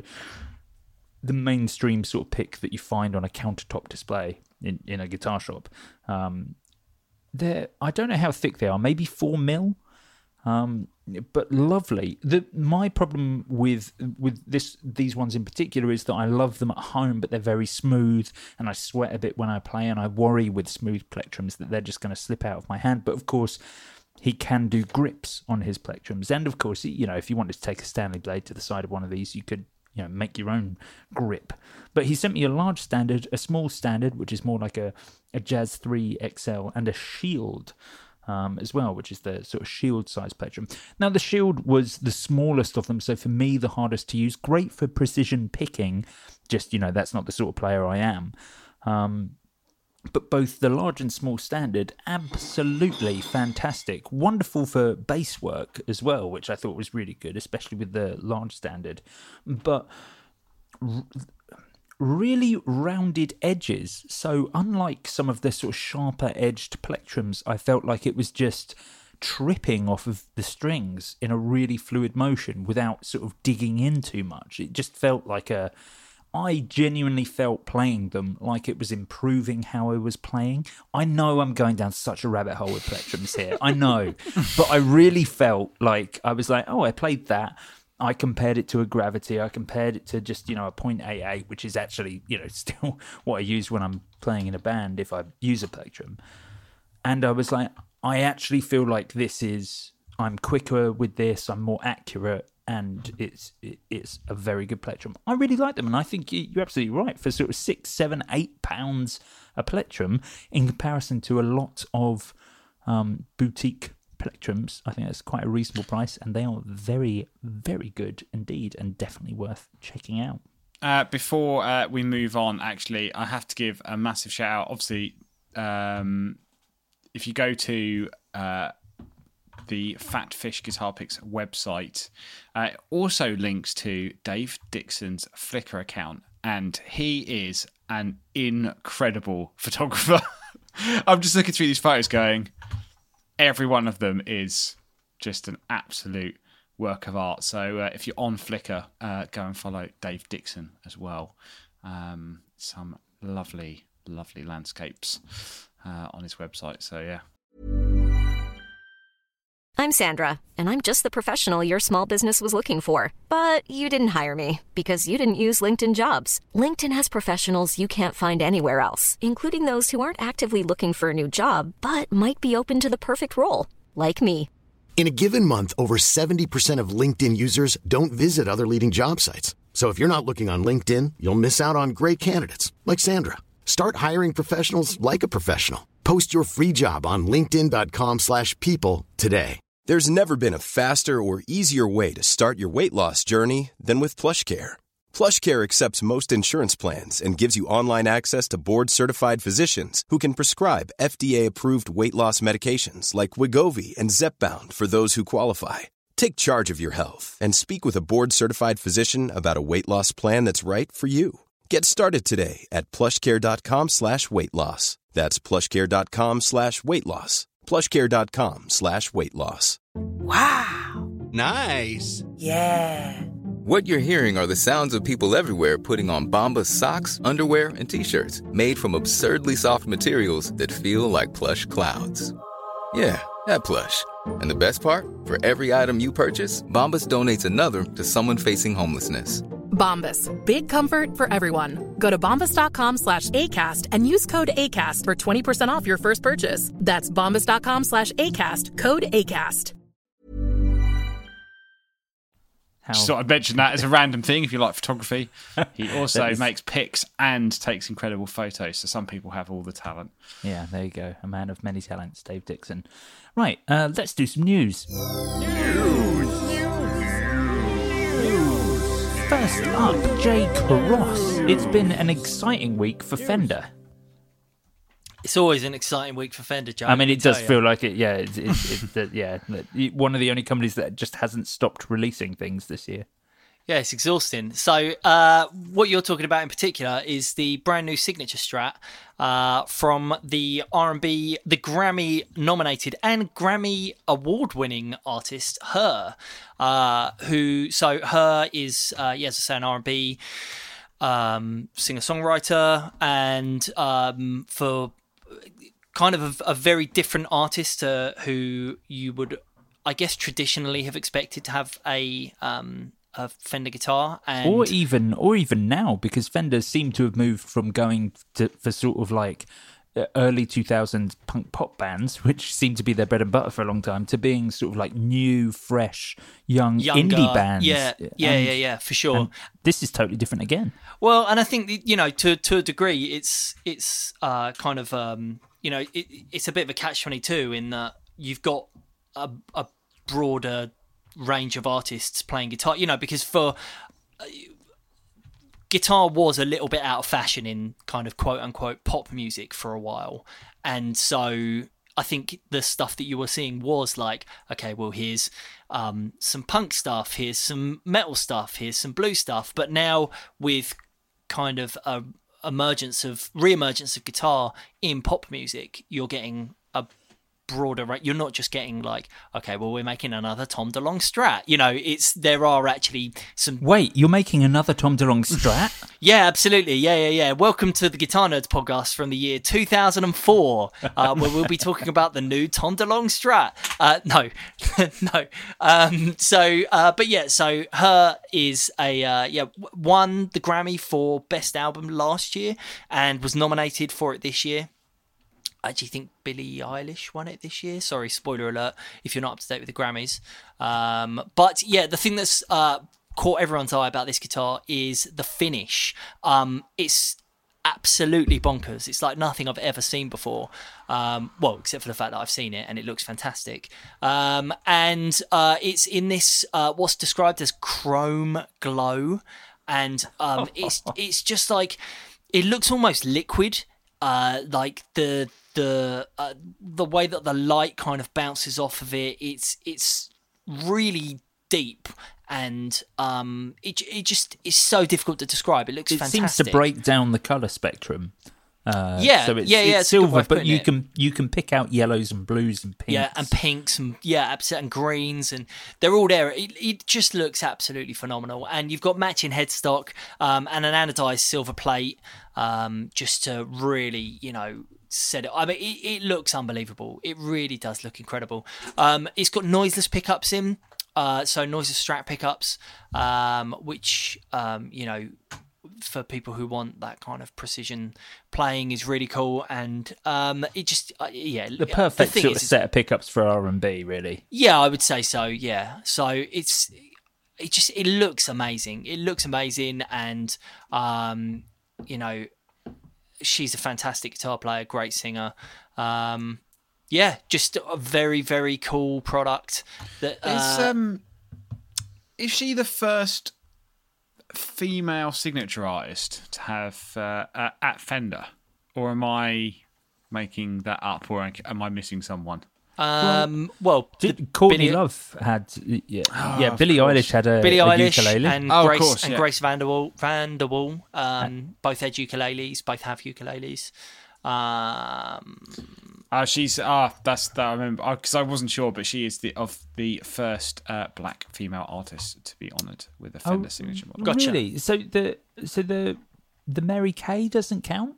C: the mainstream sort of pick that you find on a countertop display in, in a guitar shop. Um, they're, I don't know how thick they are, maybe four mil. Um, but lovely. The my problem with with this these ones in particular is that I love them at home, but they're very smooth, and I sweat a bit when I play, and I worry with smooth plectrums that they're just going to slip out of my hand. But of course, he can do grips on his plectrums, and of course, you know, if you wanted to take a Stanley blade to the side of one of these, you could, you know, make your own grip. But he sent me a large standard, a small standard, which is more like a a Jazz three X L, and a Shield. Um, as well, which is the sort of shield size plectrum. Now, the shield was the smallest of them, so for me, the hardest to use. Great for precision picking, just, you know, that's not the sort of player I am. Um, but both the large and small standard, absolutely fantastic. Wonderful for bass work as well, which I thought was really good, especially with the large standard. But r- really rounded edges. So unlike some of the sort of sharper edged plectrums, I felt like it was just tripping off of the strings in a really fluid motion without sort of digging in too much. It just felt like a... I genuinely felt playing them like it was improving how I was playing. I know I'm going down such a rabbit hole with plectrums here. I know. But I really felt like I was like, oh, I played that. I compared it to a Gravity. I compared it to just, you know, a point eight eight, which is actually, you know, still what I use when I'm playing in a band if I use a plectrum. And I was like, I actually feel like this is, I'm quicker with this, I'm more accurate, and it's it, it's a very good plectrum. I really like them, and I think you, you're absolutely right. For sort of six, seven, eight pounds a plectrum, in comparison to a lot of um, boutique plectrums, I think that's quite a reasonable price, and they are very, very good indeed, and definitely worth checking out.
D: Uh, before uh, we move on, actually, I have to give a massive shout out. Obviously, um, if you go to uh, the Fat Fish Guitar Picks website, uh, it also links to Dave Dixon's Flickr account, and he is an incredible photographer. I'm just looking through these photos going, every one of them is just an absolute work of art. So uh, if you're on Flickr, uh, go and follow Dave Dixon as well. Um, some lovely, lovely landscapes uh, on his website. So yeah.
F: I'm Sandra, and I'm just the professional your small business was looking for. But you didn't hire me because you didn't use LinkedIn Jobs. LinkedIn has professionals you can't find anywhere else, including those who aren't actively looking for a new job, but might be open to the perfect role, like me.
A: In a given month, over seventy percent of LinkedIn users don't visit other leading job sites. So if you're not looking on LinkedIn, you'll miss out on great candidates like Sandra. Start hiring professionals like a professional. Post your free job on linkedin dot com slash people today.
G: There's never been a faster or easier way to start your weight loss journey than with PlushCare. PlushCare accepts most insurance plans and gives you online access to board-certified physicians who can prescribe F D A-approved weight loss medications like Wegovy and Zepbound for those who qualify. Take charge of your health and speak with a board-certified physician about a weight loss plan that's right for you. Get started today at plushcare.com slash weight loss. That's plushcare.com slash weight loss. plushcare.com slash weight loss.
H: Wow.
I: Nice.
H: Yeah. What you're hearing are the sounds of people everywhere putting on Bombas socks, underwear, and T-shirts made from absurdly soft materials that feel like plush clouds. Yeah, that plush. And the best part? For every item you purchase, Bombas donates another to someone facing homelessness.
I: Bombas. Big comfort for everyone. Go to bombas.com slash ACAST and use code ACAST for twenty percent off your first purchase. That's bombas.com slash ACAST. Code ACAST.
D: How? Just thought I'd mention that as a random thing if you like photography. He also is... makes pics and takes incredible photos, so some people have all the talent.
C: Yeah, there you go. A man of many talents, Dave Dixon. Right, uh, let's do some news. News! First up, Jay Cross. It's been an exciting week for Fender.
E: It's always an exciting week for Fender, Joe.
C: I mean, it does feel like it. Yeah, it's, it's, it's, it's yeah, one of the only companies that just hasn't stopped releasing things this year.
E: Yeah, it's exhausting. So, uh, what you're talking about in particular is the brand new signature Strat uh, from the R and B, the Grammy-nominated and Grammy-award-winning artist Her, uh, who so Her is, uh, yeah, as I say, an R and B um, singer-songwriter, and um, for kind of a, a very different artist uh, who you would, I guess, traditionally have expected to have a um, a Fender guitar, and
C: or even or even now, because Fender seem to have moved from going to for sort of like early two thousands punk pop bands, which seemed to be their bread and butter for a long time, to being sort of like new, fresh, young
E: Younger,
C: indie bands.
E: Yeah, yeah,
C: and,
E: yeah, yeah, for sure.
C: And this is totally different again.
E: Well, and I think, you know, to to a degree, it's it's uh, kind of um, you know, it, it's a bit of a catch twenty-two in that you've got a, a broader range of artists playing guitar, you know, because for uh, guitar was a little bit out of fashion in kind of quote unquote pop music for a while, and so I think the stuff that you were seeing was like, okay, well, here's um, some punk stuff, here's some metal stuff, here's some blues stuff, but now with kind of a emergence of re-emergence of guitar in pop music, you're getting a broader rate. You're not just getting like, okay, well, we're making another Tom DeLonge Strat. You know, it's there are actually some.
C: Wait, you're making another Tom DeLonge Strat?
E: Yeah, absolutely. Yeah, yeah, yeah. Welcome to the Guitar Nerds podcast from the year two thousand four, uh, where we'll be talking about the new Tom DeLonge Strat. Uh, no, no. Um, so, uh, but yeah, so Her is a uh, yeah won the Grammy for Best Album last year and was nominated for it this year. I actually think Billie Eilish won it this year. Sorry, spoiler alert, if you're not up to date with the Grammys. Um, but yeah, the thing that's uh, caught everyone's eye about this guitar is the finish. Um, it's absolutely bonkers. It's like nothing I've ever seen before. Um, well, except for the fact that I've seen it and it looks fantastic. Um, and uh, it's in this, uh, what's described as chrome glow. And um, it's it's just like, it looks almost liquid. Uh, like the the uh, the way that the light kind of bounces off of it, it's it's really deep, and um, it it just is so difficult to describe. It looks
C: it
E: fantastic.
C: Seems to break down the color spectrum. Uh,
E: yeah,
C: so it's,
E: yeah, yeah,
C: it's silver, but you
E: it.
C: can you can pick out yellows and blues and pinks.
E: Yeah, and pinks and yeah, absolutely, and greens, and they're all there. It, it just looks absolutely phenomenal, and you've got matching headstock um, and an anodized silver plate, um, just to really, you know, set it. I mean, it, it looks unbelievable. It really does look incredible. Um, it's got noiseless pickups in, uh, so noiseless Strat pickups, um, which um, you know, for people who want that kind of precision playing is really cool, and um, it just uh, yeah
C: the perfect
E: the
C: sort
E: is,
C: of set of pickups for R and B, really.
E: Yeah, I would say so. Yeah, so it's it just it looks amazing. It looks amazing, and um, you know, she's a fantastic guitar player, great singer. Um, yeah, just a very very cool product. That uh,
D: is um, is she the first female signature artist to have uh, uh, at Fender, or am I making that up, or am I missing someone?
E: Um, well,
C: well Courtney
E: Billie,
C: Love had yeah,
D: oh,
C: yeah. Billie Eilish had a,
E: Billie
C: a
E: Eilish
C: ukulele,
E: and
D: oh,
E: Grace
D: course,
E: and
D: yeah.
E: Grace Vanderwall. Vanderwall, um, both had ukuleles, both have ukuleles. Um,
D: Uh, she's ah, that's that. I remember because I wasn't sure, but she is the of the first uh, black female artist to be honoured with a Fender
J: Oh,
D: signature model.
E: Gotcha.
J: Really? So the so the the Mary Kay doesn't count?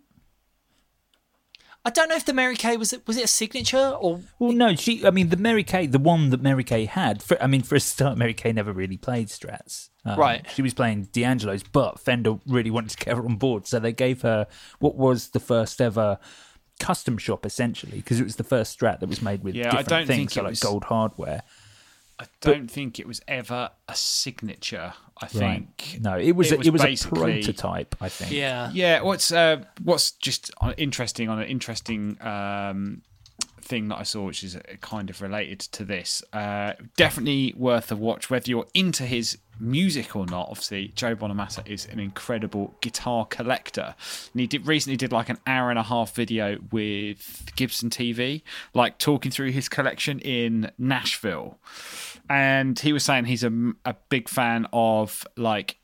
E: I don't know if the Mary Kay was it was it a signature or
J: Well, no. She. I mean, the Mary Kay, the one that Mary Kay had. For, I mean, for a start, Mary Kay never really played Strats. Um,
E: Right.
J: She was playing D'Angelo's, but Fender really wanted to get her on board, so they gave her what was the first ever custom shop, essentially, because it was the first Strat that was made with
D: Yeah, I
J: different
D: don't
J: things,
D: think
J: so
D: it
J: like
D: was-
J: gold hardware.
D: I don't think it was ever a signature. I think
J: Right. No, it was
D: it
J: a,
D: was
J: it was a
D: basically-
J: prototype, I think.
E: yeah.
D: Yeah, what's uh, what's just interesting on an interesting um, thing that I saw, which is kind of related to this. Uh, definitely worth a watch, whether you're into his music or not. Obviously, Joe Bonamassa is an incredible guitar collector, and he did recently did like an hour and a half video with Gibson T V, like talking through his collection in Nashville. And he was saying he's a, a big fan of like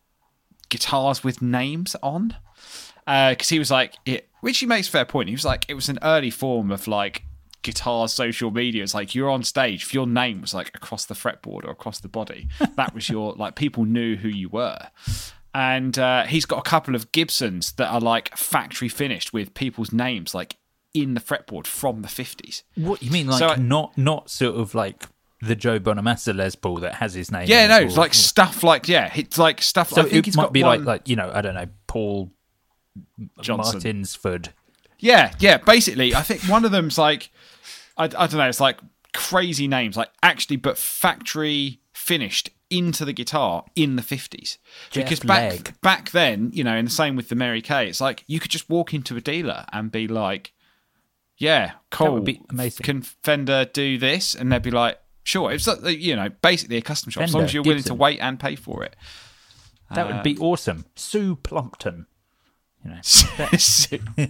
D: guitars with names on, because uh, he was like, it, which he makes a fair point. He was like, it was an early form of like guitar social media. It's like you're on stage, if your name was like across the fretboard or across the body, that was your like people knew who you were. And uh, he's got a couple of Gibsons that are like factory finished with people's names like in the fretboard from the fifties.
J: What you mean, like
D: So I-
J: not not sort of like the Joe Bonamassa Les Paul that has his name?
D: Yeah,
J: in
D: no,
J: it,
D: it's
J: or-
D: like stuff like yeah, it's like stuff.
J: So
D: I think
J: it
D: he's
J: might
D: got
J: be
D: one,
J: like like you know, I don't know, Paul
D: Johnson.
J: Martinsford.
D: Yeah, yeah. Basically, I think one of them's like, I, I don't know, it's like crazy names, like actually, but factory finished into the guitar in the fifties.
J: Jeff
D: Because back
J: Legg.
D: back then, you know, and the same with the Mary Kay, it's like you could just walk into a dealer and be like, yeah, cool.
J: would be amazing.
D: Can Fender do this? And they'd be like, sure. It's like, you know, basically a custom shop, as long
J: Fender,
D: as you're willing to
J: Gibson.
D: wait and pay for it.
J: That
D: Uh,
J: would be awesome. Sue Plumpton. You know,
D: Is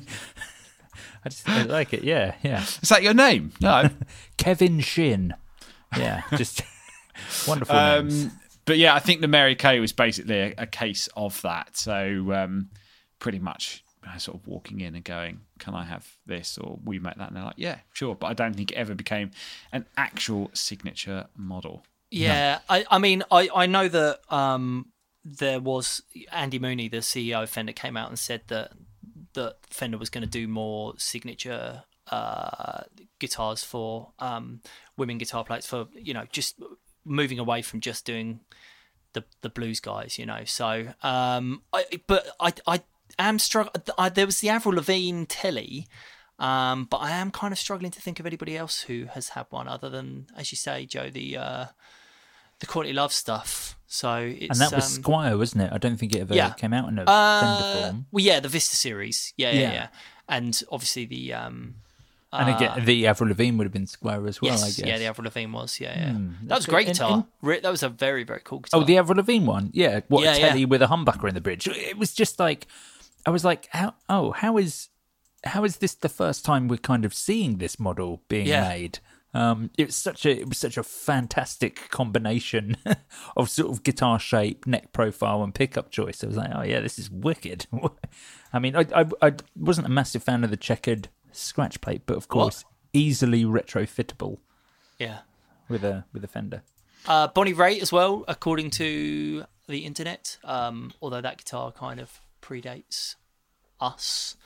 J: I just I like it. Yeah, yeah.
D: that your name? No.
J: Kevin Shin. Yeah, just wonderful names.
D: Um, but yeah, I think the Mary Kay was basically a, a case of that. So um, pretty much uh, sort of walking in and going, can I have this? Or will you make that? And they're like, yeah, sure. But I don't think it ever became an actual signature model.
E: Yeah, I, I mean, I, I know that um, there was Andy Mooney, the C E O of Fender, came out and said that that Fender was going to do more signature uh, guitars for um, women guitar players, for you know, just moving away from just doing the the blues guys, you know. So, um, I, but I I am struggling. There was the Avril Lavigne Telly. Um, but I am kind of struggling to think of anybody else who has had one other than, as you say, Joe, the uh, the Quality Love stuff. So it's
J: And that was
E: um,
J: Squire, wasn't it? I don't think it ever
E: yeah.
J: came out in a
E: uh,
J: Fender form.
E: Well, yeah, the Vista series, yeah, yeah, yeah,
J: Yeah.
E: and obviously the um,
J: And
E: uh,
J: again, the Avril Lavigne would have been Squire as well,
E: yes,
J: I guess.
E: yeah, the Avril Lavigne was, yeah, yeah.
J: Hmm,
E: that was
J: that's
E: a great
J: good.
E: guitar.
J: And- and-
E: Re- that was a very, very cool guitar.
J: Oh, the Avril Lavigne one, yeah. What
E: Yeah,
J: a telly
E: yeah.
J: with a humbucker in the bridge. It was just like, I was like, how? Oh, how is how is this the first time we're kind of seeing this model being
E: Yeah.
J: made? Um, it was such a it was such a fantastic combination of sort of guitar shape, neck profile, and pickup choice. I was like, oh yeah, this is wicked. I mean, I, I I wasn't a massive fan of the checkered scratch plate, but of course, easily retrofittable
E: yeah.
J: with a with a Fender.
E: Uh, Bonnie Raitt as well, according to the internet. Um, although that guitar kind of predates us.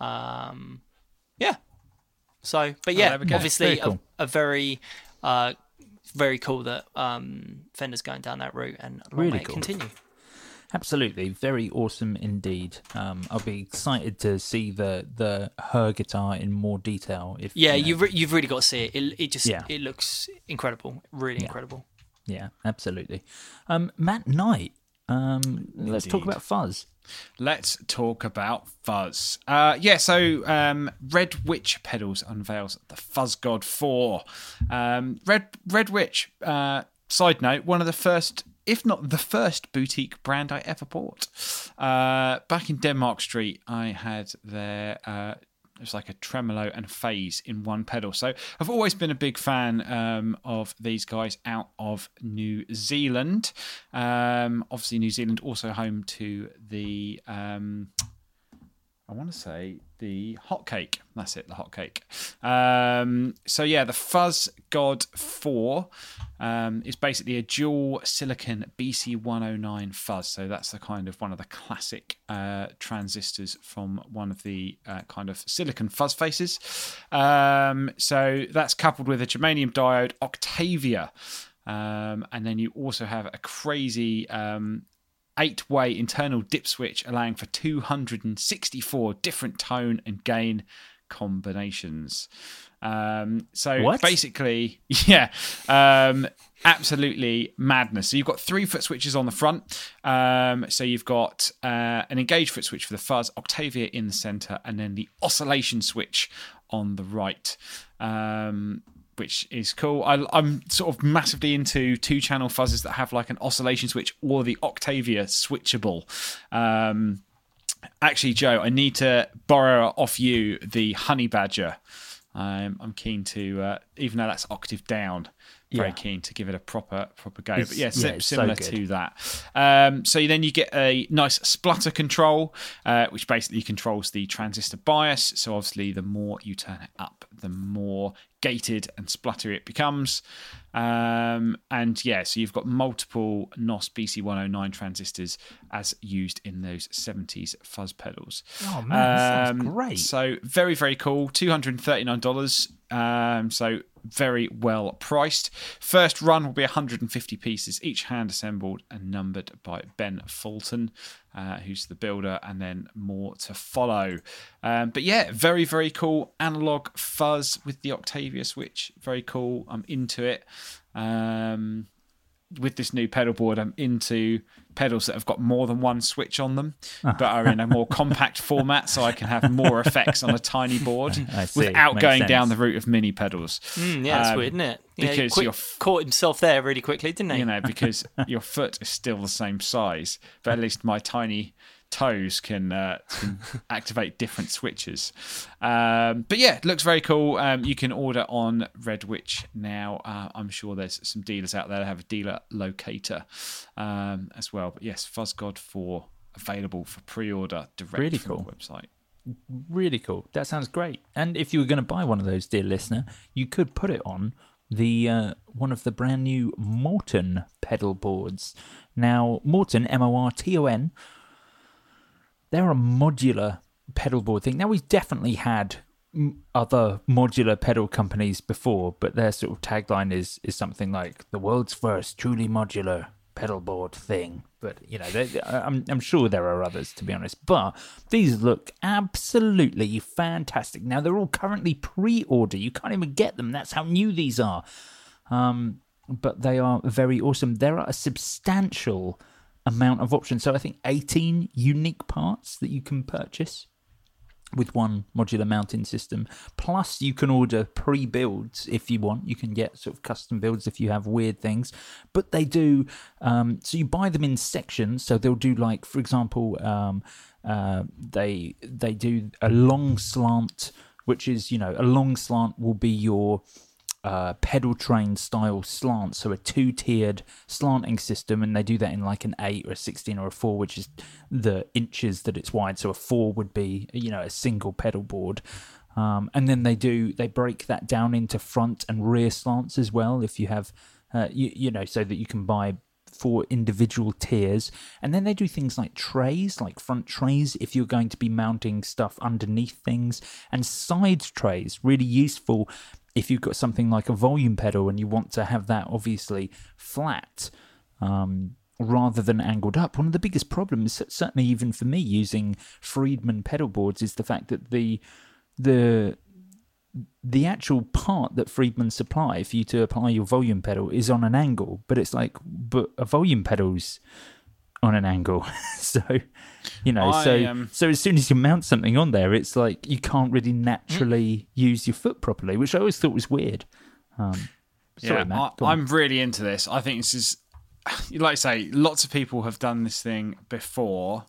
E: Um, yeah. So, but yeah,
D: there we go.
E: obviously
J: Very cool.
E: a, a very, uh, very cool that um, Fender's going down that route, and long
J: Really
E: may it
J: cool.
E: continue.
J: Absolutely, very awesome indeed. Um, I'll be excited to see the the her guitar in more detail. If
E: Yeah,
J: you know,
E: you've re- you've really got to see it. It, it just
J: Yeah.
E: it looks incredible, really
J: Yeah.
E: incredible.
J: yeah, absolutely. Um, Matt Knight. Um, let's talk
D: Indeed.
J: about fuzz.
D: Let's talk about fuzz. Uh, yeah, so um, Red Witch Pedals unveils the Fuzz God four. Um, Red Red Witch, uh, side note, one of the first, if not the first boutique brand I ever bought. Uh, back in Denmark Street, I had their... Uh, it was like a tremolo and phase in one pedal. So I've always been a big fan um, of these guys out of New Zealand. Um, obviously, New Zealand also home to the... Um, I want to say the Hotcake. That's it, the Hotcake. Um, so yeah, the Fuzz God four um, is basically a dual silicon B C one oh nine fuzz. So that's the kind of one of the classic uh, transistors from one of the uh, kind of silicon fuzz faces. Um, so that's coupled with a germanium diode Octavia. Um, and then you also have a crazy um, eight-way internal dip switch allowing for two hundred sixty-four different tone and gain combinations. Um, so
J: what?
D: basically, yeah, um, absolutely madness. So you've got three foot switches on the front. Um, so you've got uh, an engaged foot switch for the fuzz, Octavia in the center, and then the oscillation switch on the right. Um, which is cool. I, I'm sort of massively into two-channel fuzzes that have like an oscillation switch or the Octavia switchable. Um, actually, Joe, I need to borrow off you the Honey Badger. Um, I'm keen to, uh, even though that's octave down, very yeah. keen to give it a proper proper go.
J: It's,
D: but yeah,
J: yeah
D: similar
J: so
D: to that. Um, so then you get a nice splutter control, uh, which basically controls the transistor bias. So obviously, the more you turn it up, the more gated and spluttery it becomes. Um, and yeah, so you've got multiple N O S B C one oh nine transistors as used in those seventies fuzz pedals.
J: Oh man, that sounds
D: um,
J: great.
D: So very, very cool. two hundred thirty-nine dollars. Um, so very well priced. First run will be one hundred fifty pieces, each hand assembled and numbered by Ben Fulton, uh, who's the builder, and then more to follow. Um, but yeah, very, very cool analog fuzz with the Octavia switch. Very cool. I'm into it. Um, with this new pedal board, I'm into pedals that have got more than one switch on them, but are in a more compact format, so I can have more effects on a tiny board without
J: Makes
D: going
J: sense.
D: down the route of mini pedals.
E: Mm, yeah, it's
D: Um,
E: weird, isn't it? Yeah,
D: because
E: quick,
D: you're f-
E: caught himself there really quickly, didn't he?
D: You know, because your foot is still the same size, but at least my tiny toes can, uh, can activate different switches. Um, but yeah, it looks very cool. Um, you can order on Redwitch now. Uh, I'm sure there's some dealers out there that have a dealer locator um, as well. But yes, FuzzGod four available for pre-order direct
J: Really
D: from
J: cool.
D: the website.
J: Really cool. That sounds great. And if you were going to buy one of those, dear listener, you could put it on the uh, one of the brand new Morton pedal boards. Now, Morton, M O R T O N, they're a modular pedal board thing. Now, we've definitely had m- other modular pedal companies before, but their sort of tagline is is something like the world's first truly modular pedal board thing. But, you know, they, they- I'm, I'm sure there are others, to be honest. But these look absolutely fantastic. Now, they're all currently pre-order. You can't even get them. That's how new these are. Um, but they are very awesome. There are a substantial amount of options. So I think eighteen unique parts that you can purchase with one modular mounting system. Plus, you can order pre-builds if you want. You can get sort of custom builds if you have weird things. But they do, um, so you buy them in sections. So they'll do, like, for example, um, uh, they they do a long slant, which is, you know, a long slant will be your uh, pedal train style slant, so a two-tiered slanting system, and they do that in like an eight or a sixteen or a four, which is the inches that it's wide. So a four would be, you know, a single pedal board, um, and then they do they break that down into front and rear slants as well. If you have, uh, you you know, so that you can buy for individual tiers. And then they do things like trays, like front trays, if you're going to be mounting stuff underneath things, and side trays, really useful if you've got something like a volume pedal and you want to have that obviously flat um, rather than angled up. One of the biggest problems, certainly even for me using Friedman pedal boards, is the fact that the the the actual part that Friedman supply for you to apply your volume pedal is on an angle, but it's like, but a volume pedal's on an angle. So, you know,
D: I,
J: so
D: um,
J: so as soon as you mount something on there, it's like you can't really naturally use your foot properly, which I always thought was weird. Um, sorry,
D: yeah,
J: Matt.
D: I, I'm really into this. I think this is, like I say, lots of people have done this thing before.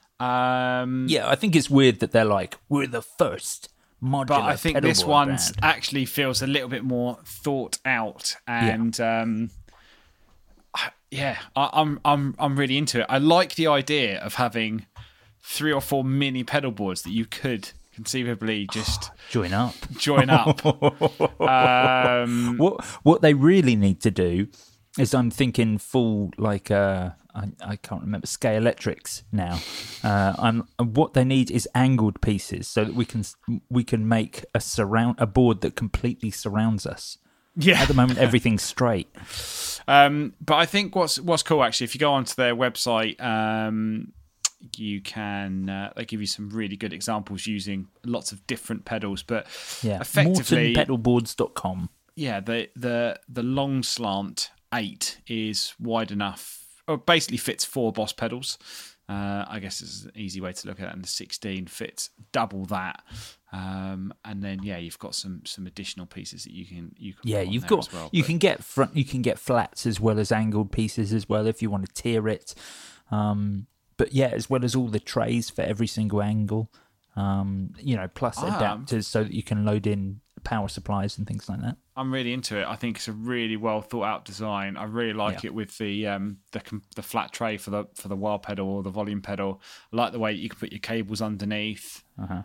D: Um,
J: Yeah, I think it's weird that they're like, we're the first modular
D: but I think
J: pedal
D: this
J: board
D: one
J: brand.
D: actually feels a little bit more thought out, and um, I- yeah, I, I'm I'm I'm really into it. I like the idea of having three or four mini pedal boards that you could conceivably just
J: join up.
D: Join up. um,
J: what what they really need to do is, I'm thinking full like uh, I, I can't remember Scalextrics now. Uh, I'm what they need is angled pieces so that we can we can make a surround a board that completely surrounds us.
D: Yeah.
J: At the moment, everything's straight.
D: Um, but I think what's what's cool actually, if you go onto their website, um, you can uh, they give you some really good examples using lots of different pedals. But
J: yeah,
D: effectively,
J: morton pedal boards dot com.
D: Yeah, the the the long slant eight is wide enough, or basically fits four Boss pedals. Uh, I guess it's an easy way to look at it. And the sixteen fits double that. Um, and then yeah, you've got some some additional pieces that you can you can
J: yeah
D: put on
J: you've
D: there
J: got
D: as well,
J: you
D: but...
J: can get front you can get flats as well as angled pieces as well if you want to tier it. Um, but yeah, as well as all the trays for every single angle. Um, you know, plus
D: Ah.
J: adapters so that you can load in power supplies and things like that.
D: I'm really into it. I think it's a really well thought out design. I really like
J: Yeah.
D: it with the um the com- the flat tray for the for the wah pedal or the volume pedal. I like the way you can put your cables underneath.
J: Uh-huh.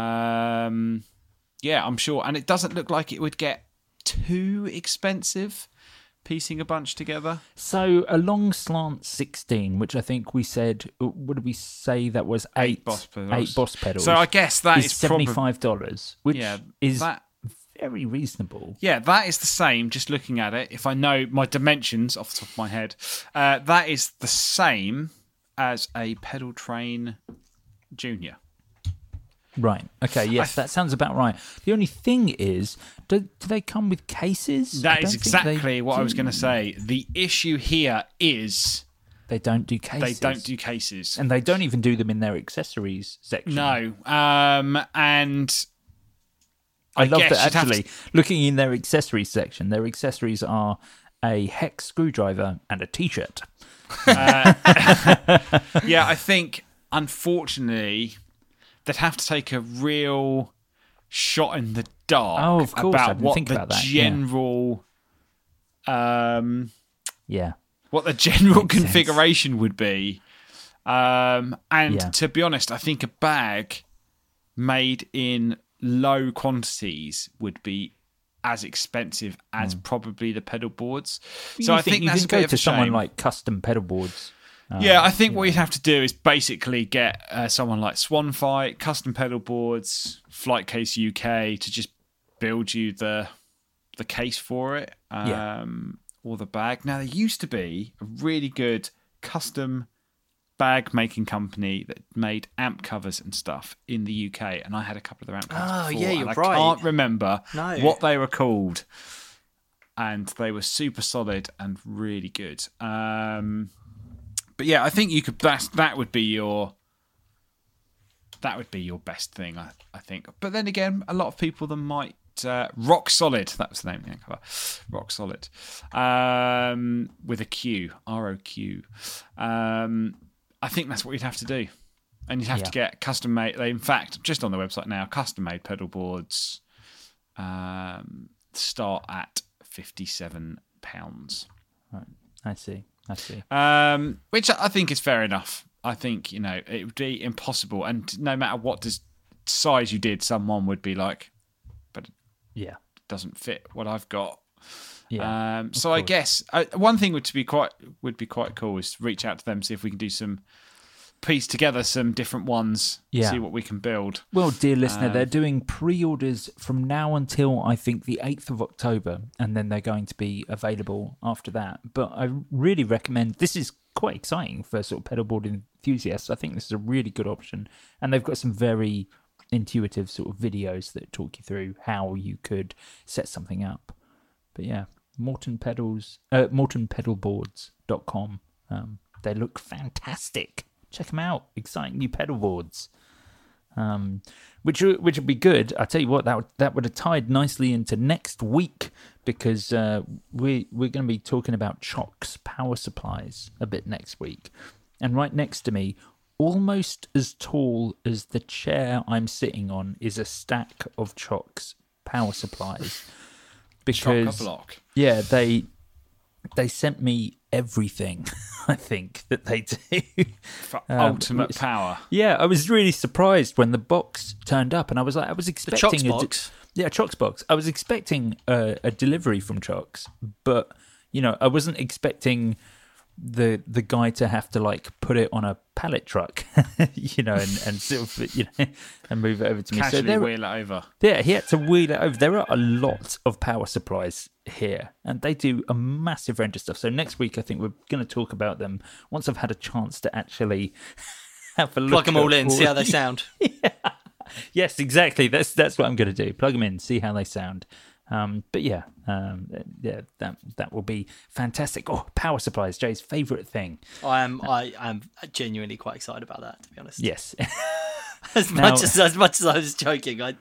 D: Um, yeah, I'm sure, and it doesn't look like it would get too expensive piecing a bunch together.
J: So a long slant sixteen, which I think we said, what did we say that was eight,
D: Eight Boss pedals.
J: Eight Boss pedals.
D: So I guess that
J: is
D: is probably-
J: seventy-five dollars, which
D: Yeah,
J: is
D: that-
J: very reasonable.
D: Yeah, that is the same. Just looking at it, if I know my dimensions off the top of my head, uh, that is the same as a Pedal Train Junior.
J: Right. Okay. Yes,
D: th-
J: that sounds about right. The only thing is, do, do they come with cases? I
D: That is
J: don't think they
D: exactly what I was
J: do.
D: going to say. The issue here is
J: They don't do cases.
D: they don't do cases.
J: and they don't even do them in their accessories section.
D: No. Um, and
J: I, love
D: guess
J: that
D: you'd have
J: actually.
D: to-
J: Looking in their accessories section, their accessories are a hex screwdriver and a T-shirt.
D: yeah, I think unfortunately they'd have to take a real shot in the dark
J: Oh, of course, I
D: about
J: didn't
D: what
J: think
D: the
J: about that, yeah.
D: general um
J: Yeah.
D: what the general
J: Makes sense.
D: configuration would be. Um and
J: Yeah.
D: to be honest, I think a bag made in low quantities would be as expensive as probably the pedal boards. So
J: You
D: I think,
J: you
D: that's
J: can
D: a
J: go
D: bit of
J: to
D: a
J: someone
D: shame.
J: like Custom Pedal Boards. Um,
D: Yeah, I think what you'd have to do is basically get uh, someone like Swan Fight, Custom Pedal Boards, Flight Case U K to just build you the the case for it, um,
J: Yeah.
D: or the bag. Now, there used to be a really good custom bag making company that made amp covers and stuff in the U K, and I had a couple of their amp covers
E: Oh,
D: before,
E: yeah,
D: and
E: you're
D: I
E: right.
D: can't remember
E: No.
D: what they were called, and they were super solid and really good. Um, but yeah, I think you could. That's, that would be your. That would be your best thing, I, I think. But then again, a lot of people that might uh, Rock Solid. That was the name of the amp cover. Rock Solid, um, with a Q, R O Q. Um, I think that's what you'd have to do, and you'd have
J: Yeah.
D: to get custom made. They, in fact, just on the website now, custom made pedal boards um, start at fifty-seven pounds.
J: Right. I see. I see.
D: Um, which I think is fair enough. I think, you know, it would be impossible. And no matter what dis- size you did, someone would be like, but it
J: Yeah.
D: doesn't fit what I've got.
J: Yeah.
D: Um, so I guess uh, one thing would to be quite would be quite cool is to reach out to them, see if we can do some piece together some different ones,
J: Yeah.
D: see what we can build.
J: Well, dear listener,
D: Um,
J: they're doing pre-orders from now until I think the eighth of October, and then they're going to be available after that. But I really recommend, this is quite exciting for sort of pedalboard enthusiasts. I think this is a really good option, and they've got some very intuitive sort of videos that talk you through how you could set something up. But yeah, Morton Pedals, uh, morton pedal boards dot com. Um, they look fantastic. Check them out. Exciting new pedal boards. Um, which which would be good. I tell you what, that would, that would have tied nicely into next week, because uh, we we're going to be talking about Chocs power supplies a bit next week. And right next to me, almost as tall as the chair I'm sitting on, is a stack of Chocs power supplies. Because
D: Chock-a-block.
J: yeah, they they sent me everything. I think that they do.
D: For
J: Um,
D: ultimate
J: which-
D: power.
J: Yeah, I was really surprised when the box turned up, and I was like, I was expecting
E: Chocs
J: a
E: box?
J: yeah, Chocs box. I was expecting a, a delivery from Chocs, but you know, I wasn't expecting the the guy to have to like put it on a pallet truck, you know, and, and sort of you know, and move it over to me.
D: Casually
J: so there,
D: wheel it over.
J: yeah, he had to wheel it over. There are a lot of power supplies here, and they do a massive range of stuff. So next week, I think we're going to talk about them once I've had a chance to actually have a look.
E: Plug them all
J: at
E: in, see how they sound.
J: yeah. Yes, exactly. That's that's what I'm going to do. Plug them in, see how they sound. Um, but yeah, um, yeah, that that will be fantastic. Oh, power supplies, Jay's favourite thing.
E: I am I am genuinely quite excited about that, to be honest.
J: Yes.
E: as
J: Now-
E: much as as much as I was joking, I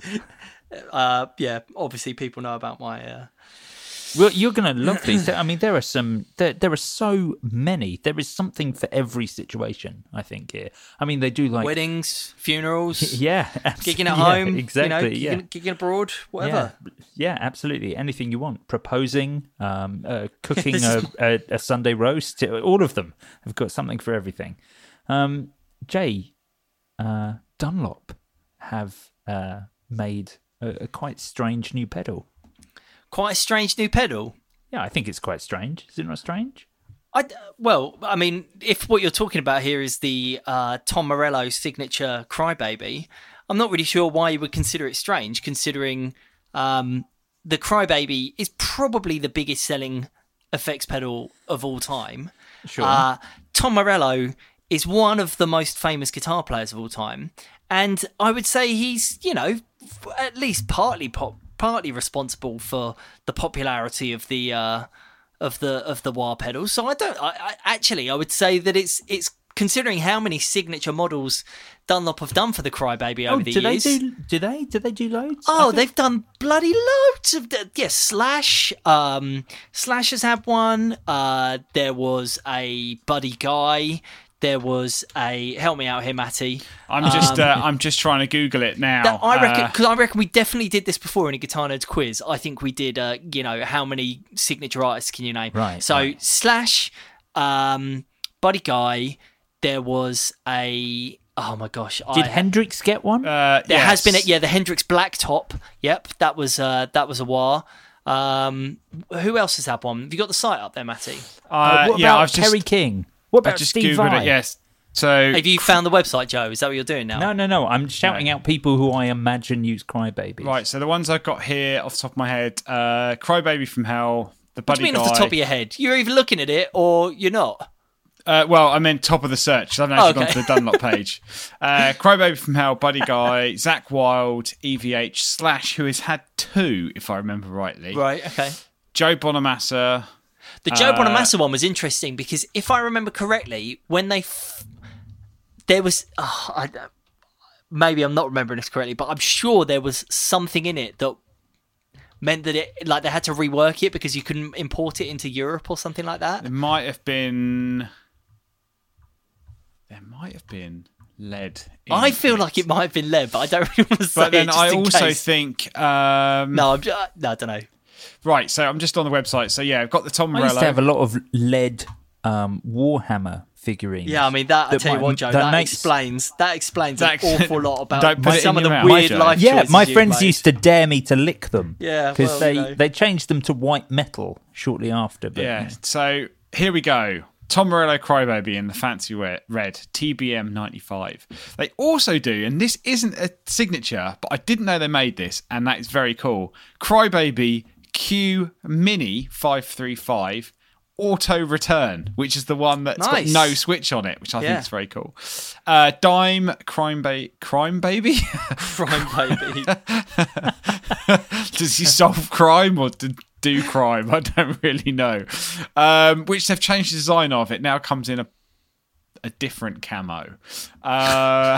E: uh, yeah, obviously people know about my. Uh,
J: Well, you're going to love these. I mean, there are some. There, there are so many. There is something for every situation, I think. Here, I mean, they do like
E: weddings, funerals,
J: yeah,
E: gigging at
J: yeah,
E: home,
J: exactly.
E: you know,
J: yeah,
E: gigging, gigging abroad, whatever.
J: Yeah, yeah, absolutely. Anything you want. Proposing, um, uh, cooking a, a, a Sunday roast. All of them have got something for everything. Um, Jay, uh, Dunlop have uh, made a, a quite strange new pedal.
E: Quite a strange new pedal.
J: Yeah, I think it's quite strange. Is it not strange?
E: I, well, I mean, if what you're talking about here is the uh, Tom Morello signature Crybaby, I'm not really sure why you would consider it strange, considering um, the Crybaby is probably the biggest selling effects pedal of all time.
J: Sure.
E: Uh, Tom Morello is one of the most famous guitar players of all time, and I would say he's, you know, at least partly pop. partly responsible for the popularity of the uh, of the of the wah pedal. So I don't. I, I actually I would say that it's it's considering how many signature models Dunlop have done for the Crybaby over
J: oh,
E: the
J: do
E: years.
J: They do, do they? Do they do loads?
E: Oh, they've done bloody loads of the, yes. Slash, um, Slash has had one. Uh, there was a Buddy Guy. There was a help me out here, Matty.
D: I'm just
E: Um,
D: uh, I'm just trying to Google it now.
E: That I reckon
D: Uh,
E: because I reckon we definitely did this before in a Guitar Nerds quiz. I think we did. Uh, you know, how many signature artists can you name?
J: Right,
E: So
J: right.
E: Slash, um, Buddy Guy. There was a. Oh my gosh!
J: Did
E: I,
J: Hendrix get one?
D: uh,
E: There has been a,
D: yes.
E: yeah the Hendrix Blacktop. Yep, that was uh, that was a wah. Um, who else has had one? Have you got the site up there, Matty?
D: Uh,
J: what
D: yeah,
J: about
D: I've just
J: Kerry King? What
D: I
J: about
D: just
J: Steve
D: googled
J: Vai?
D: it. Yes. So
E: Have you found the website, Joe? Is that what you're doing now?
J: No, no, no. I'm shouting out people who I imagine use Crybabies.
D: right. So the ones I've got here off the top of my head: uh, Crybaby from Hell, the
E: What
D: Buddy
E: do you mean
D: Guy.
E: off the top of your head? You're either looking at it or you're not.
D: Uh, well, I meant top of the search. I haven't actually
E: Okay.
D: gone to the Dunlop page. Uh, Crybaby from Hell, Buddy Guy, Zach Wilde, E V H, Slash, who has had two, if I remember rightly.
E: Right. Okay.
D: Joe Bonamassa.
E: The Joe
D: Uh,
E: Bonamassa one was interesting because if I remember correctly, when they f- there was oh, I, maybe I'm not remembering this correctly, but I'm sure there was something in it that meant that it like they had to rework it because you couldn't import it into Europe or something like that.
D: There might have been. There might have been lead. in
E: I feel like it might have been lead, but I don't really want to say
D: But then
E: it just
D: I
E: in
D: also
E: case.
D: think. Um,
E: no, I'm just, no, I don't know.
D: Right, so I'm just on the website. So yeah, I've got the Tom
J: I used
D: Morello.
J: to have a lot of lead um, Warhammer figurines.
E: Yeah, I mean that. I tell you
J: might-
E: what, Joe, that,
J: makes-
E: explains that explains
D: That-
E: an awful lot about
D: Don't put it
E: some
D: in
E: of
D: your
E: the
D: mouth,
E: weird
D: Joe.
E: life
J: Yeah,
E: choices
J: my
E: you've
J: friends
E: made.
J: used to dare me to lick them.
E: Yeah,
J: because
E: well,
J: they,
E: you know.
J: they changed them to white metal shortly after. But,
D: Yeah, so here we go. Tom Morello Crybaby in the Fancy Red, T B M ninety-five. They also do, and this isn't a signature, but I didn't know they made this, and that is very cool. Crybaby Q Mini five thirty-five Auto Return, which is the one that's
E: Nice.
D: got no switch on it, which I
E: Yeah.
D: think is very cool. Uh, Dime Crime, ba- Crime Baby?
E: Crime baby.
D: Does he solve crime or do, do crime? I don't really know. Um, which they've changed the design of. It now comes in a a different camo. Uh,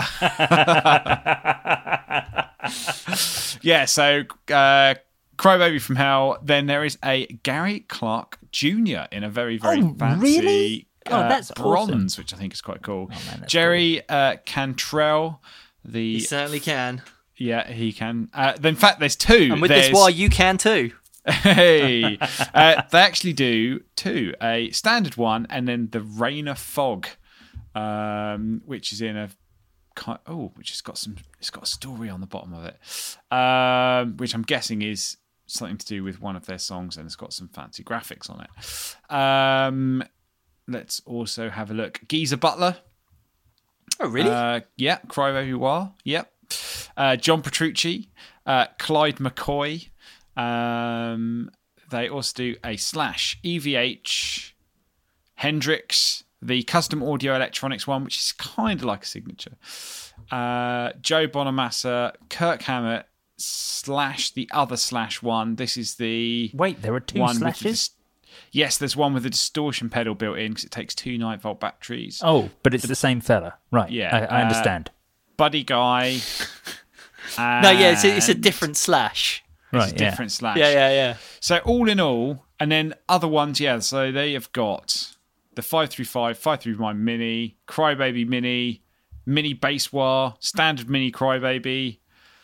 D: yeah, so uh, Crybaby from Hell. Then there is a Gary Clark Junior in a very, very
J: Oh,
D: fancy
J: really? Oh,
D: uh,
J: that's
D: bronze,
J: awesome.
D: which I think is quite cool.
J: Oh, man, that's
D: Jerry uh, Cantrell. The
E: You certainly can.
D: yeah, he can. Uh, in fact, there's two.
E: And with
D: There's,
E: this why you can too.
D: Hey, uh, they actually do two: a standard one, and then the Rainer Fog, um, which is in a kind. Oh, which has got some. It's got a story on the bottom of it, um, which I'm guessing is something to do with one of their songs, and it's got some fancy graphics on it. Um, let's also have a look. Geezer Butler.
E: Oh, really?
D: Uh, yeah, Crybaby War. Yep. Uh, John Petrucci, uh, Clyde McCoy. Um, they also do a Slash, E V H, Hendrix, the custom audio electronics one, which is kind of like a signature. Uh, Joe Bonamassa, Kirk Hammett, Slash, the other Slash one. This is the
J: Wait, there are two
D: one
J: Slashes?
D: with the, yes, there's one with a distortion pedal built in because it takes two nine volt batteries.
J: Oh, but it's the, the same fella, right?
D: Yeah,
J: I, I understand.
D: Uh, Buddy Guy.
E: No, yeah, it's a, it's a different Slash.
D: It's
J: Right,
D: a different
J: yeah.
D: Slash.
E: Yeah, yeah, yeah.
D: So all in all, and then other ones, yeah. So they have got the five three five, five three five Mini, Crybaby Mini, Mini Bass Wah, Standard Mini Crybaby.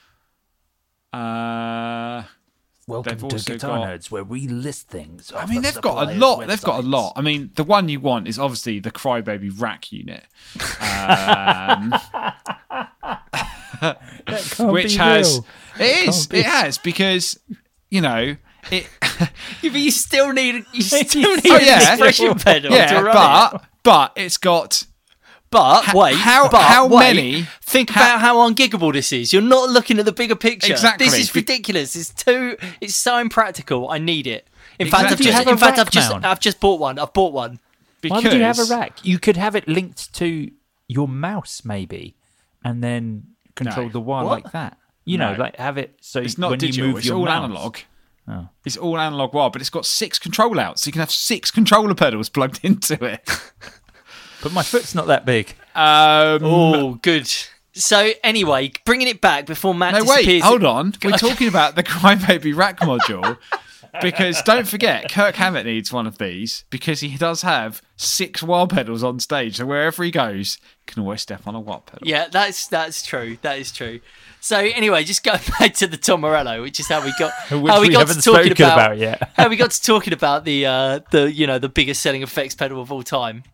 D: Uh,
J: Welcome
D: they've
J: to
D: also
J: Guitar
D: got-
J: Nerds, where we list things.
D: I
J: off
D: mean,
J: the
D: they've got a
J: supplier's
D: lot. They've got a
J: websites.
D: lot. I mean, the one you want is obviously the Crybaby rack unit, um,
J: Can't
D: which
J: be
D: has
J: real.
D: it is
J: Can't be-
D: it has because you know it.
E: Yeah, but you still need you still need
D: Oh,
E: an
D: yeah.
E: expression pedal
D: yeah,
E: to run
D: but
E: it.
D: but it's got
E: But
D: Ha-
E: wait,
D: how-
E: but
D: how
E: wait,
D: many-
E: Think
D: how-
E: about how ungiggable this is. You're not looking at the bigger picture.
D: Exactly.
E: This is
D: Be-
E: ridiculous. It's too. It's so impractical. I need it. In fact, I've
D: Exactly.
E: just.
J: Have a
E: In fact, I've
J: rack
E: just.
J: mount.
E: I've just bought one. I've bought one.
D: because
J: Why would you have a rack? You could have it linked to your mouse, maybe, and then control
D: No.
J: the wire
E: What?
J: like that. You know,
D: No.
J: like have it so
D: It's not
J: when
D: digital.
J: you move
D: It's
J: your
D: all
J: mouse.
D: analog.
J: Oh.
D: It's all analog wire, but it's got six control outs, so you can have six controller pedals plugged into it.
J: But my foot's not that big.
D: Um,
E: Oh, good. So anyway, bringing it back before Matt
D: no,
E: disappears.
D: wait, hold on. We're talking about the Crybaby rack module. Because don't forget, Kirk Hammett needs one of these because he does have six wah pedals on stage. So wherever he goes, he can always step on a wah pedal.
E: Yeah, that's that's true. That is true. So anyway, just going back to the Tom Morello, which is how we got
J: Which
E: how we,
J: we
E: got
J: haven't
E: to talking
J: spoken
E: about,
J: about yet.
E: how we got to talking about the uh, the you know the biggest selling effects pedal of all time.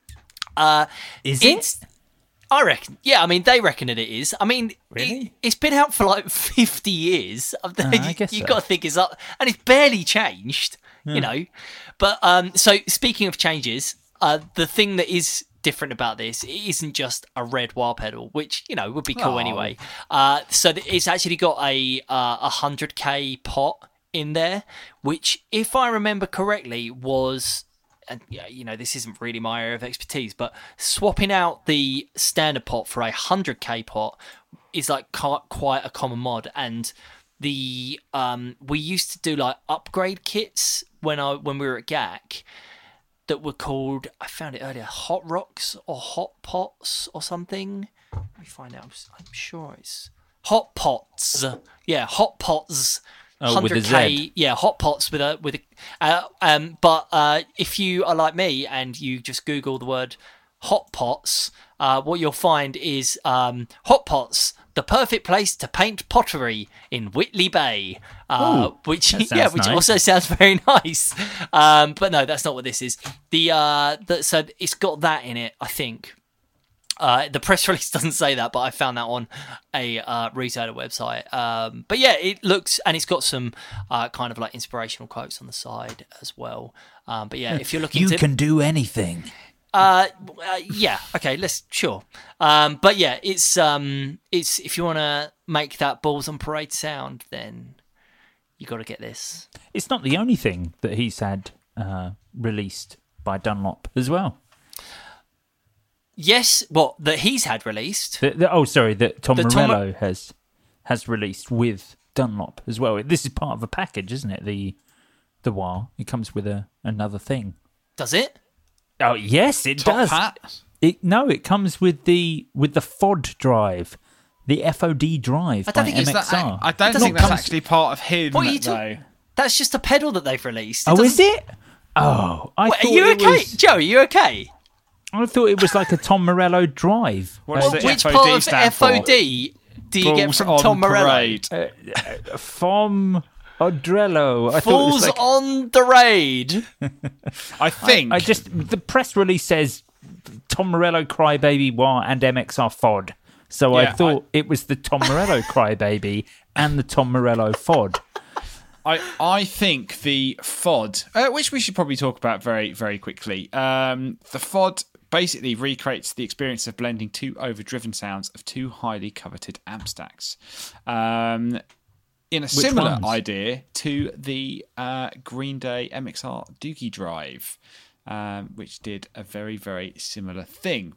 E: Uh,
J: Is
E: it's, I reckon. Yeah, I mean they reckon that it is. I mean,
J: Really?
E: it, it's been out for like fifty years.
J: Ah, I guess
E: you
J: so.
E: got to think it's up, and it's barely changed. You know, but um, so speaking of changes, uh, the thing that is different about this, it isn't just a red wah pedal, which you know would be cool
D: Oh.
E: anyway. Uh, so th- it's actually got a uh, a hundred k pot in there, which, if I remember correctly, was. And yeah, you know, this isn't really my area of expertise, but swapping out the standard pot for a one hundred k pot is like ca- quite a common mod. And the um, we used to do like upgrade kits when I when we were at G A C that were called, I found it earlier, Hot Rocks or Hot Pots or something. Let me find out. I'm, s- I'm sure it's Hot Pots. Yeah, Hot Pots.
J: Oh, with a Z.
E: one hundred k, yeah, hot pots with a with a, uh, um. But uh, if you are like me and you just Google the word hot pots, uh, what you'll find is um, hot pots, the perfect place to paint pottery in Whitley Bay. Uh,
J: Ooh,
E: which
J: that
E: yeah,
J: sounds
E: which
J: nice.
E: also sounds very nice. Um, but no, that's not what this is. The uh, the, so it's got that in it, I think. Uh, the press release doesn't say that, but I found that on a uh, retailer website. Um, but yeah, it looks, and it's got some uh, kind of like inspirational quotes on the side as well. Um, but yeah, if you're looking
J: You
E: to,
J: can do anything.
E: uh, uh, yeah, okay, let's sure. Um, but yeah, it's um, it's if you want to make that balls on parade sound, then you got to get this.
J: It's not the only thing that he's had uh, released by Dunlop as well.
E: Yes, what that he's had released.
J: The, the, oh, sorry, that Tom
E: The Tom-
J: Morello has has released with Dunlop as well. This is part of a package, isn't it? The the wah. It comes with a another thing.
E: Does it?
J: Oh yes, it
D: Top
J: does.
D: hat.
J: It, no, it comes with the with the F O D drive, the F O D drive
E: I don't
J: by
E: think it's
J: M X
D: That-
J: R.
D: I don't
E: It
D: think
E: doesn't
D: that's
E: come-
D: actually part of him,
E: What are you
D: though.
E: talking? That's just a pedal that they've released.
J: oh, is
E: doesn't-
J: it? Oh, I
E: Wait, are
J: thought
E: you
J: it
E: okay,
J: was.
E: Joe? Are you okay?
J: I thought it was like a Tom Morello drive.
D: What does
J: Uh,
D: the
E: Which
D: F O D
E: part of
D: stand
E: F O D do you get
D: Balls
E: from
D: on
E: Tom Morello?
D: parade.
J: From Odrello. I thought it
E: Falls
J: was like,
E: on the raid.
D: I think
J: I, I just the press release says Tom Morello, Crybaby, Wah, and M X R F O D. So
D: Yeah,
J: I thought
D: I-
J: it was the Tom Morello Crybaby and the Tom Morello F O D.
D: I, I think the F O D, uh, which we should probably talk about very, very quickly. Um, the F O D basically recreates the experience of blending two overdriven sounds of two highly coveted amp stacks. Um, in a
J: Which
D: similar
J: ones?
D: idea to the uh, Green Day M X R Dookie Drive. Um, which did a very, very similar thing.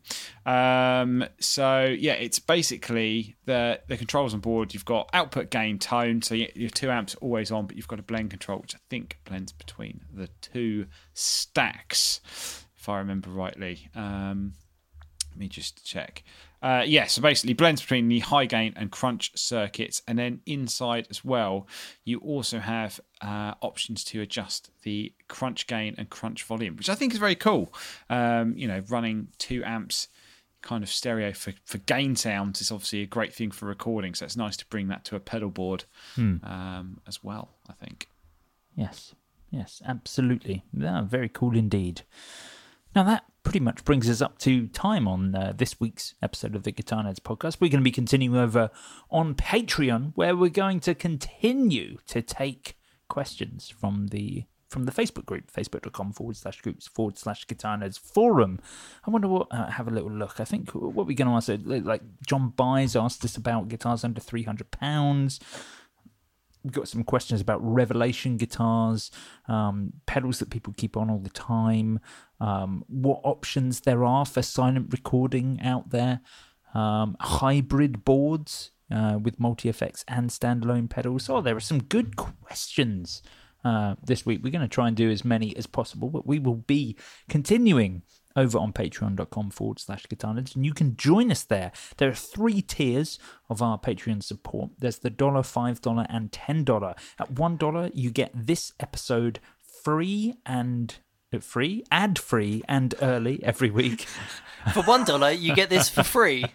D: Um, so, yeah, it's basically the the controls on board. You've got output, gain, tone. So you- your two amps always on, but you've got a blend control, which I think blends between the two stacks, if I remember rightly. Um, let me just check. Uh, yeah, so basically blends between the high gain and crunch circuits, and then inside as well, you also have uh, options to adjust the crunch gain and crunch volume, which I think is very cool. Um, you know, running two amps kind of stereo for, for gain sounds is obviously a great thing for recording, so it's nice to bring that to a pedal board
J: Hmm.
D: um, as well, I think.
J: Yes, yes, absolutely. Yeah, very cool indeed. Now that pretty much brings us up to time on uh, this week's episode of the Guitar Nerds podcast. We're going to be continuing over on Patreon, where we're going to continue to take questions from the from the Facebook group, facebook.com forward slash groups forward slash Guitar Nerds forum. I wonder what, uh, have a little look. I think what we're going to answer, like John Byes asked us about guitars under three hundred pounds. We've got some questions about Revelation guitars, um, pedals that people keep on all the time, um, what options there are for silent recording out there, um, hybrid boards uh, with multi-effects and standalone pedals. Oh, there are some good questions uh, this week. We're going to try and do as many as possible, but we will be continuing over on patreon.com forward slash guitar nerds, and you can join us there. There are three tiers of our Patreon support. There's the dollar, five dollars, and ten dollars. At one dollar, you get this episode free and uh, free, ad free, and early every week.
E: For one dollar, you get this for free.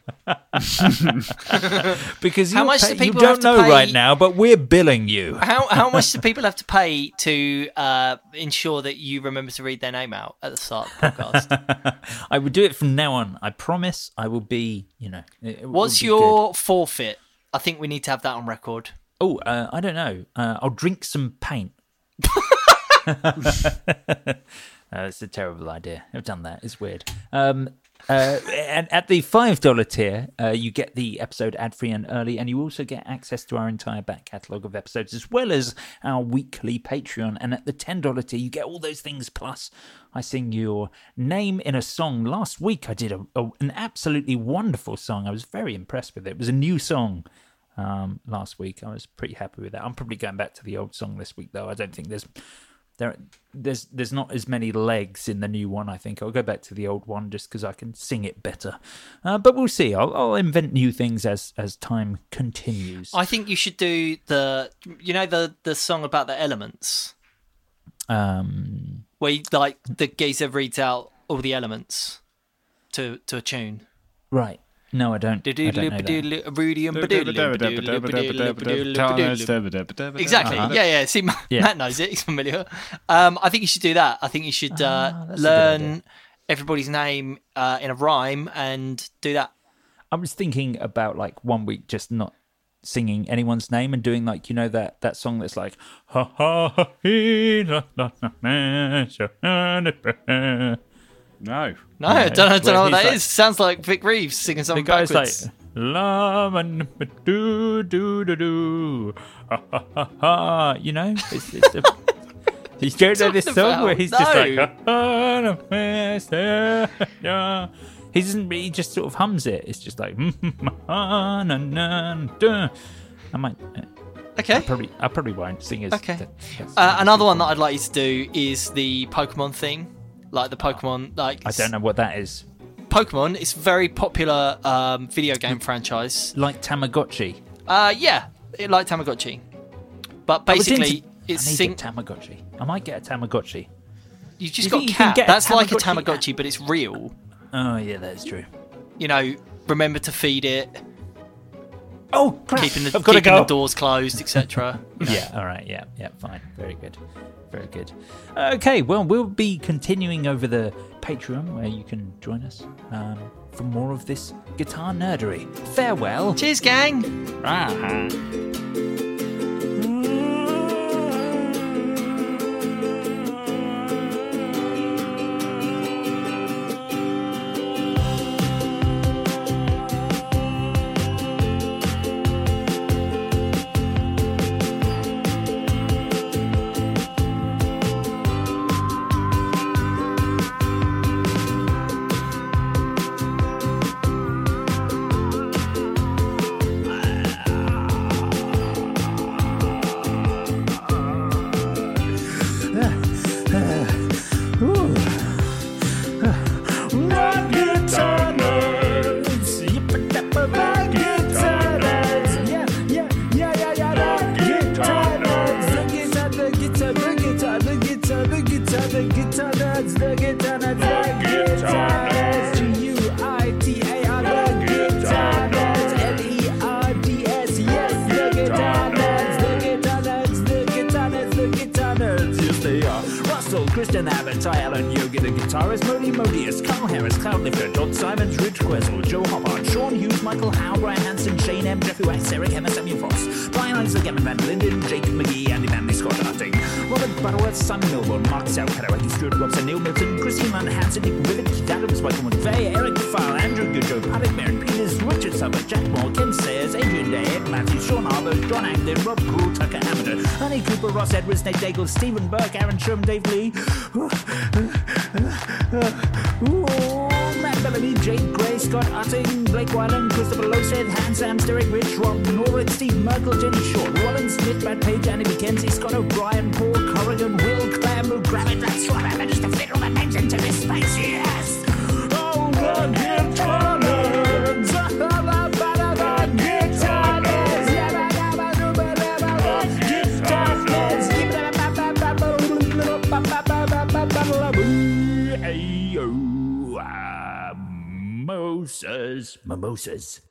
J: Because
E: How
J: you
E: much
J: pay,
E: do people
J: you
E: have
J: don't
E: to
J: know
E: pay-
J: right now, but we're billing you.
E: How how much do people have to pay to uh, ensure that you remember to read their name out at the start of the podcast?
J: I will do it from now on. I promise I will be, you know. it will
E: What's
J: be
E: your
J: good.
E: forfeit? I think we need to have that on record.
J: Oh, uh, I don't know. Uh, I'll drink some paint. Uh, it's a terrible idea. I've done that. It's weird. Um, uh, and at the five dollars tier, uh, you get the episode ad-free and early, and you also get access to our entire back catalogue of episodes, as well as our weekly Patreon. And at the ten dollars tier, you get all those things, plus I sing your name in a song. Last week, I did a, a, an absolutely wonderful song. I was very impressed with it. It was a new song. Um, last week, I was pretty happy with that. I'm probably going back to the old song this week, though. I don't think there's there there's there's not as many legs in the new one. I think I'll go back to the old one just because I can sing it better. Uh, but we'll see. I'll, I'll invent new things as as time continues.
E: I think you should do the, you know, the the song about the elements,
J: Um,
E: where you, like the geezer reads out all the elements to to a tune.
J: right. No, I don't. I don't know that.
E: Exactly.
J: Uh-huh.
E: Yeah, yeah. See, Matt,
J: Yeah.
E: Matt knows it. He's familiar. Um, I think you should do that. I think you should uh,
J: Ah, that's a good idea.
E: learn everybody's name uh, in a rhyme and do that.
J: I was thinking about like one week just not singing anyone's name and doing like, you know, that that song that's like ha ha ha hee, la, la, la, la, sha, la, la.
D: No.
E: No, I don't, I don't know what
J: Where
E: that
J: he's
E: is. Sounds like Vic Reeves singing
J: The
E: something
J: guy's
E: backwards.
J: like la man do do do do ha ha ha ha, you know, it's, it's a, you don't know this
E: talking
J: song
E: about?
J: where he's just like
E: No.
J: ha, ha, la, la, sa, ya. He doesn't. He just sort of hums it. It's just like na, na, na, da. I might. I
E: Okay.
J: probably. I probably won't sing as.
E: Okay.
J: that- that's-
E: Uh, another one that I'd like you to do is the Pokemon thing. Like the Pokemon, like
J: I don't know what that is.
E: Pokemon. It's a very popular um, video game franchise.
J: Like Tamagotchi.
E: Uh, yeah, it, like Tamagotchi. But
J: I was into-
E: basically, it's
J: I need
E: sing-
J: a Tamagotchi. I might get a Tamagotchi.
E: you just
J: You
E: got
J: think you can
E: cat.
J: get a
E: That's like a
J: Tamagotchi?
E: Tamagotchi, but it's real.
J: Oh yeah, that is true.
E: You know, remember to feed it.
J: Oh, crap.
E: keeping the,
J: I've got to
E: keeping
J: go.
E: the doors closed, et cetera.
J: Yeah, all right, yeah, yeah, fine. Very good. Very good. Okay, well, we'll be continuing over the Patreon where you can join us um, for more of this guitar nerdery. Farewell.
E: Cheers, gang.
D: Ah.
J: Christian Abbott, Ty Allen, Yogi the guitarist, Modi Modius, Carl Harris, Cloudlifter, John Simons, Rich Questle, Joe Hoppard, Sean Hughes, Michael Howe, Brian Hansen, Shane M, Jeffrey Wax, Eric Emma, Samuel Frost, Brian Isaac, Evan Van Linden, Jacob McGee, Andy Manley, Scott Arting, Robert Butterworth, Simon Milburn, Mark South, Karawaki, Stuart Robson, Neil Milton, Christine Lund, Hansen, Nick Rivet, Keith Adams, Michael McVeigh, Eric File, Andrew Goodjoe, Paddock, Mary Peters, Richard Summers, Jack Moore, Ken Sayers, Adrian Day, Ed Matthews, Sean Harbour, John Anglin, Rob Cool, Tucker Hamilton, Honey Cooper, Ross Edwards, Nate Daigle, Stephen Burke, Aaron Sherman, Dave Lee, Matt Bellamy, Jake Gray, Scott Utting, Blake Wyland, Christopher Lowstead, Hans Sams, Derek Rich, Rob Norwood, Steve Merkel, Jenny Short, Rollins, Smith, Brad Page, Andy McKenzie, Scott O'Brien, Paul Corrigan, Will Clam, Gravit, that's what I managed to fiddle the names into this space, yes! Oh, the guitar nerds! The guitar nerds! Mimosas, mimosas.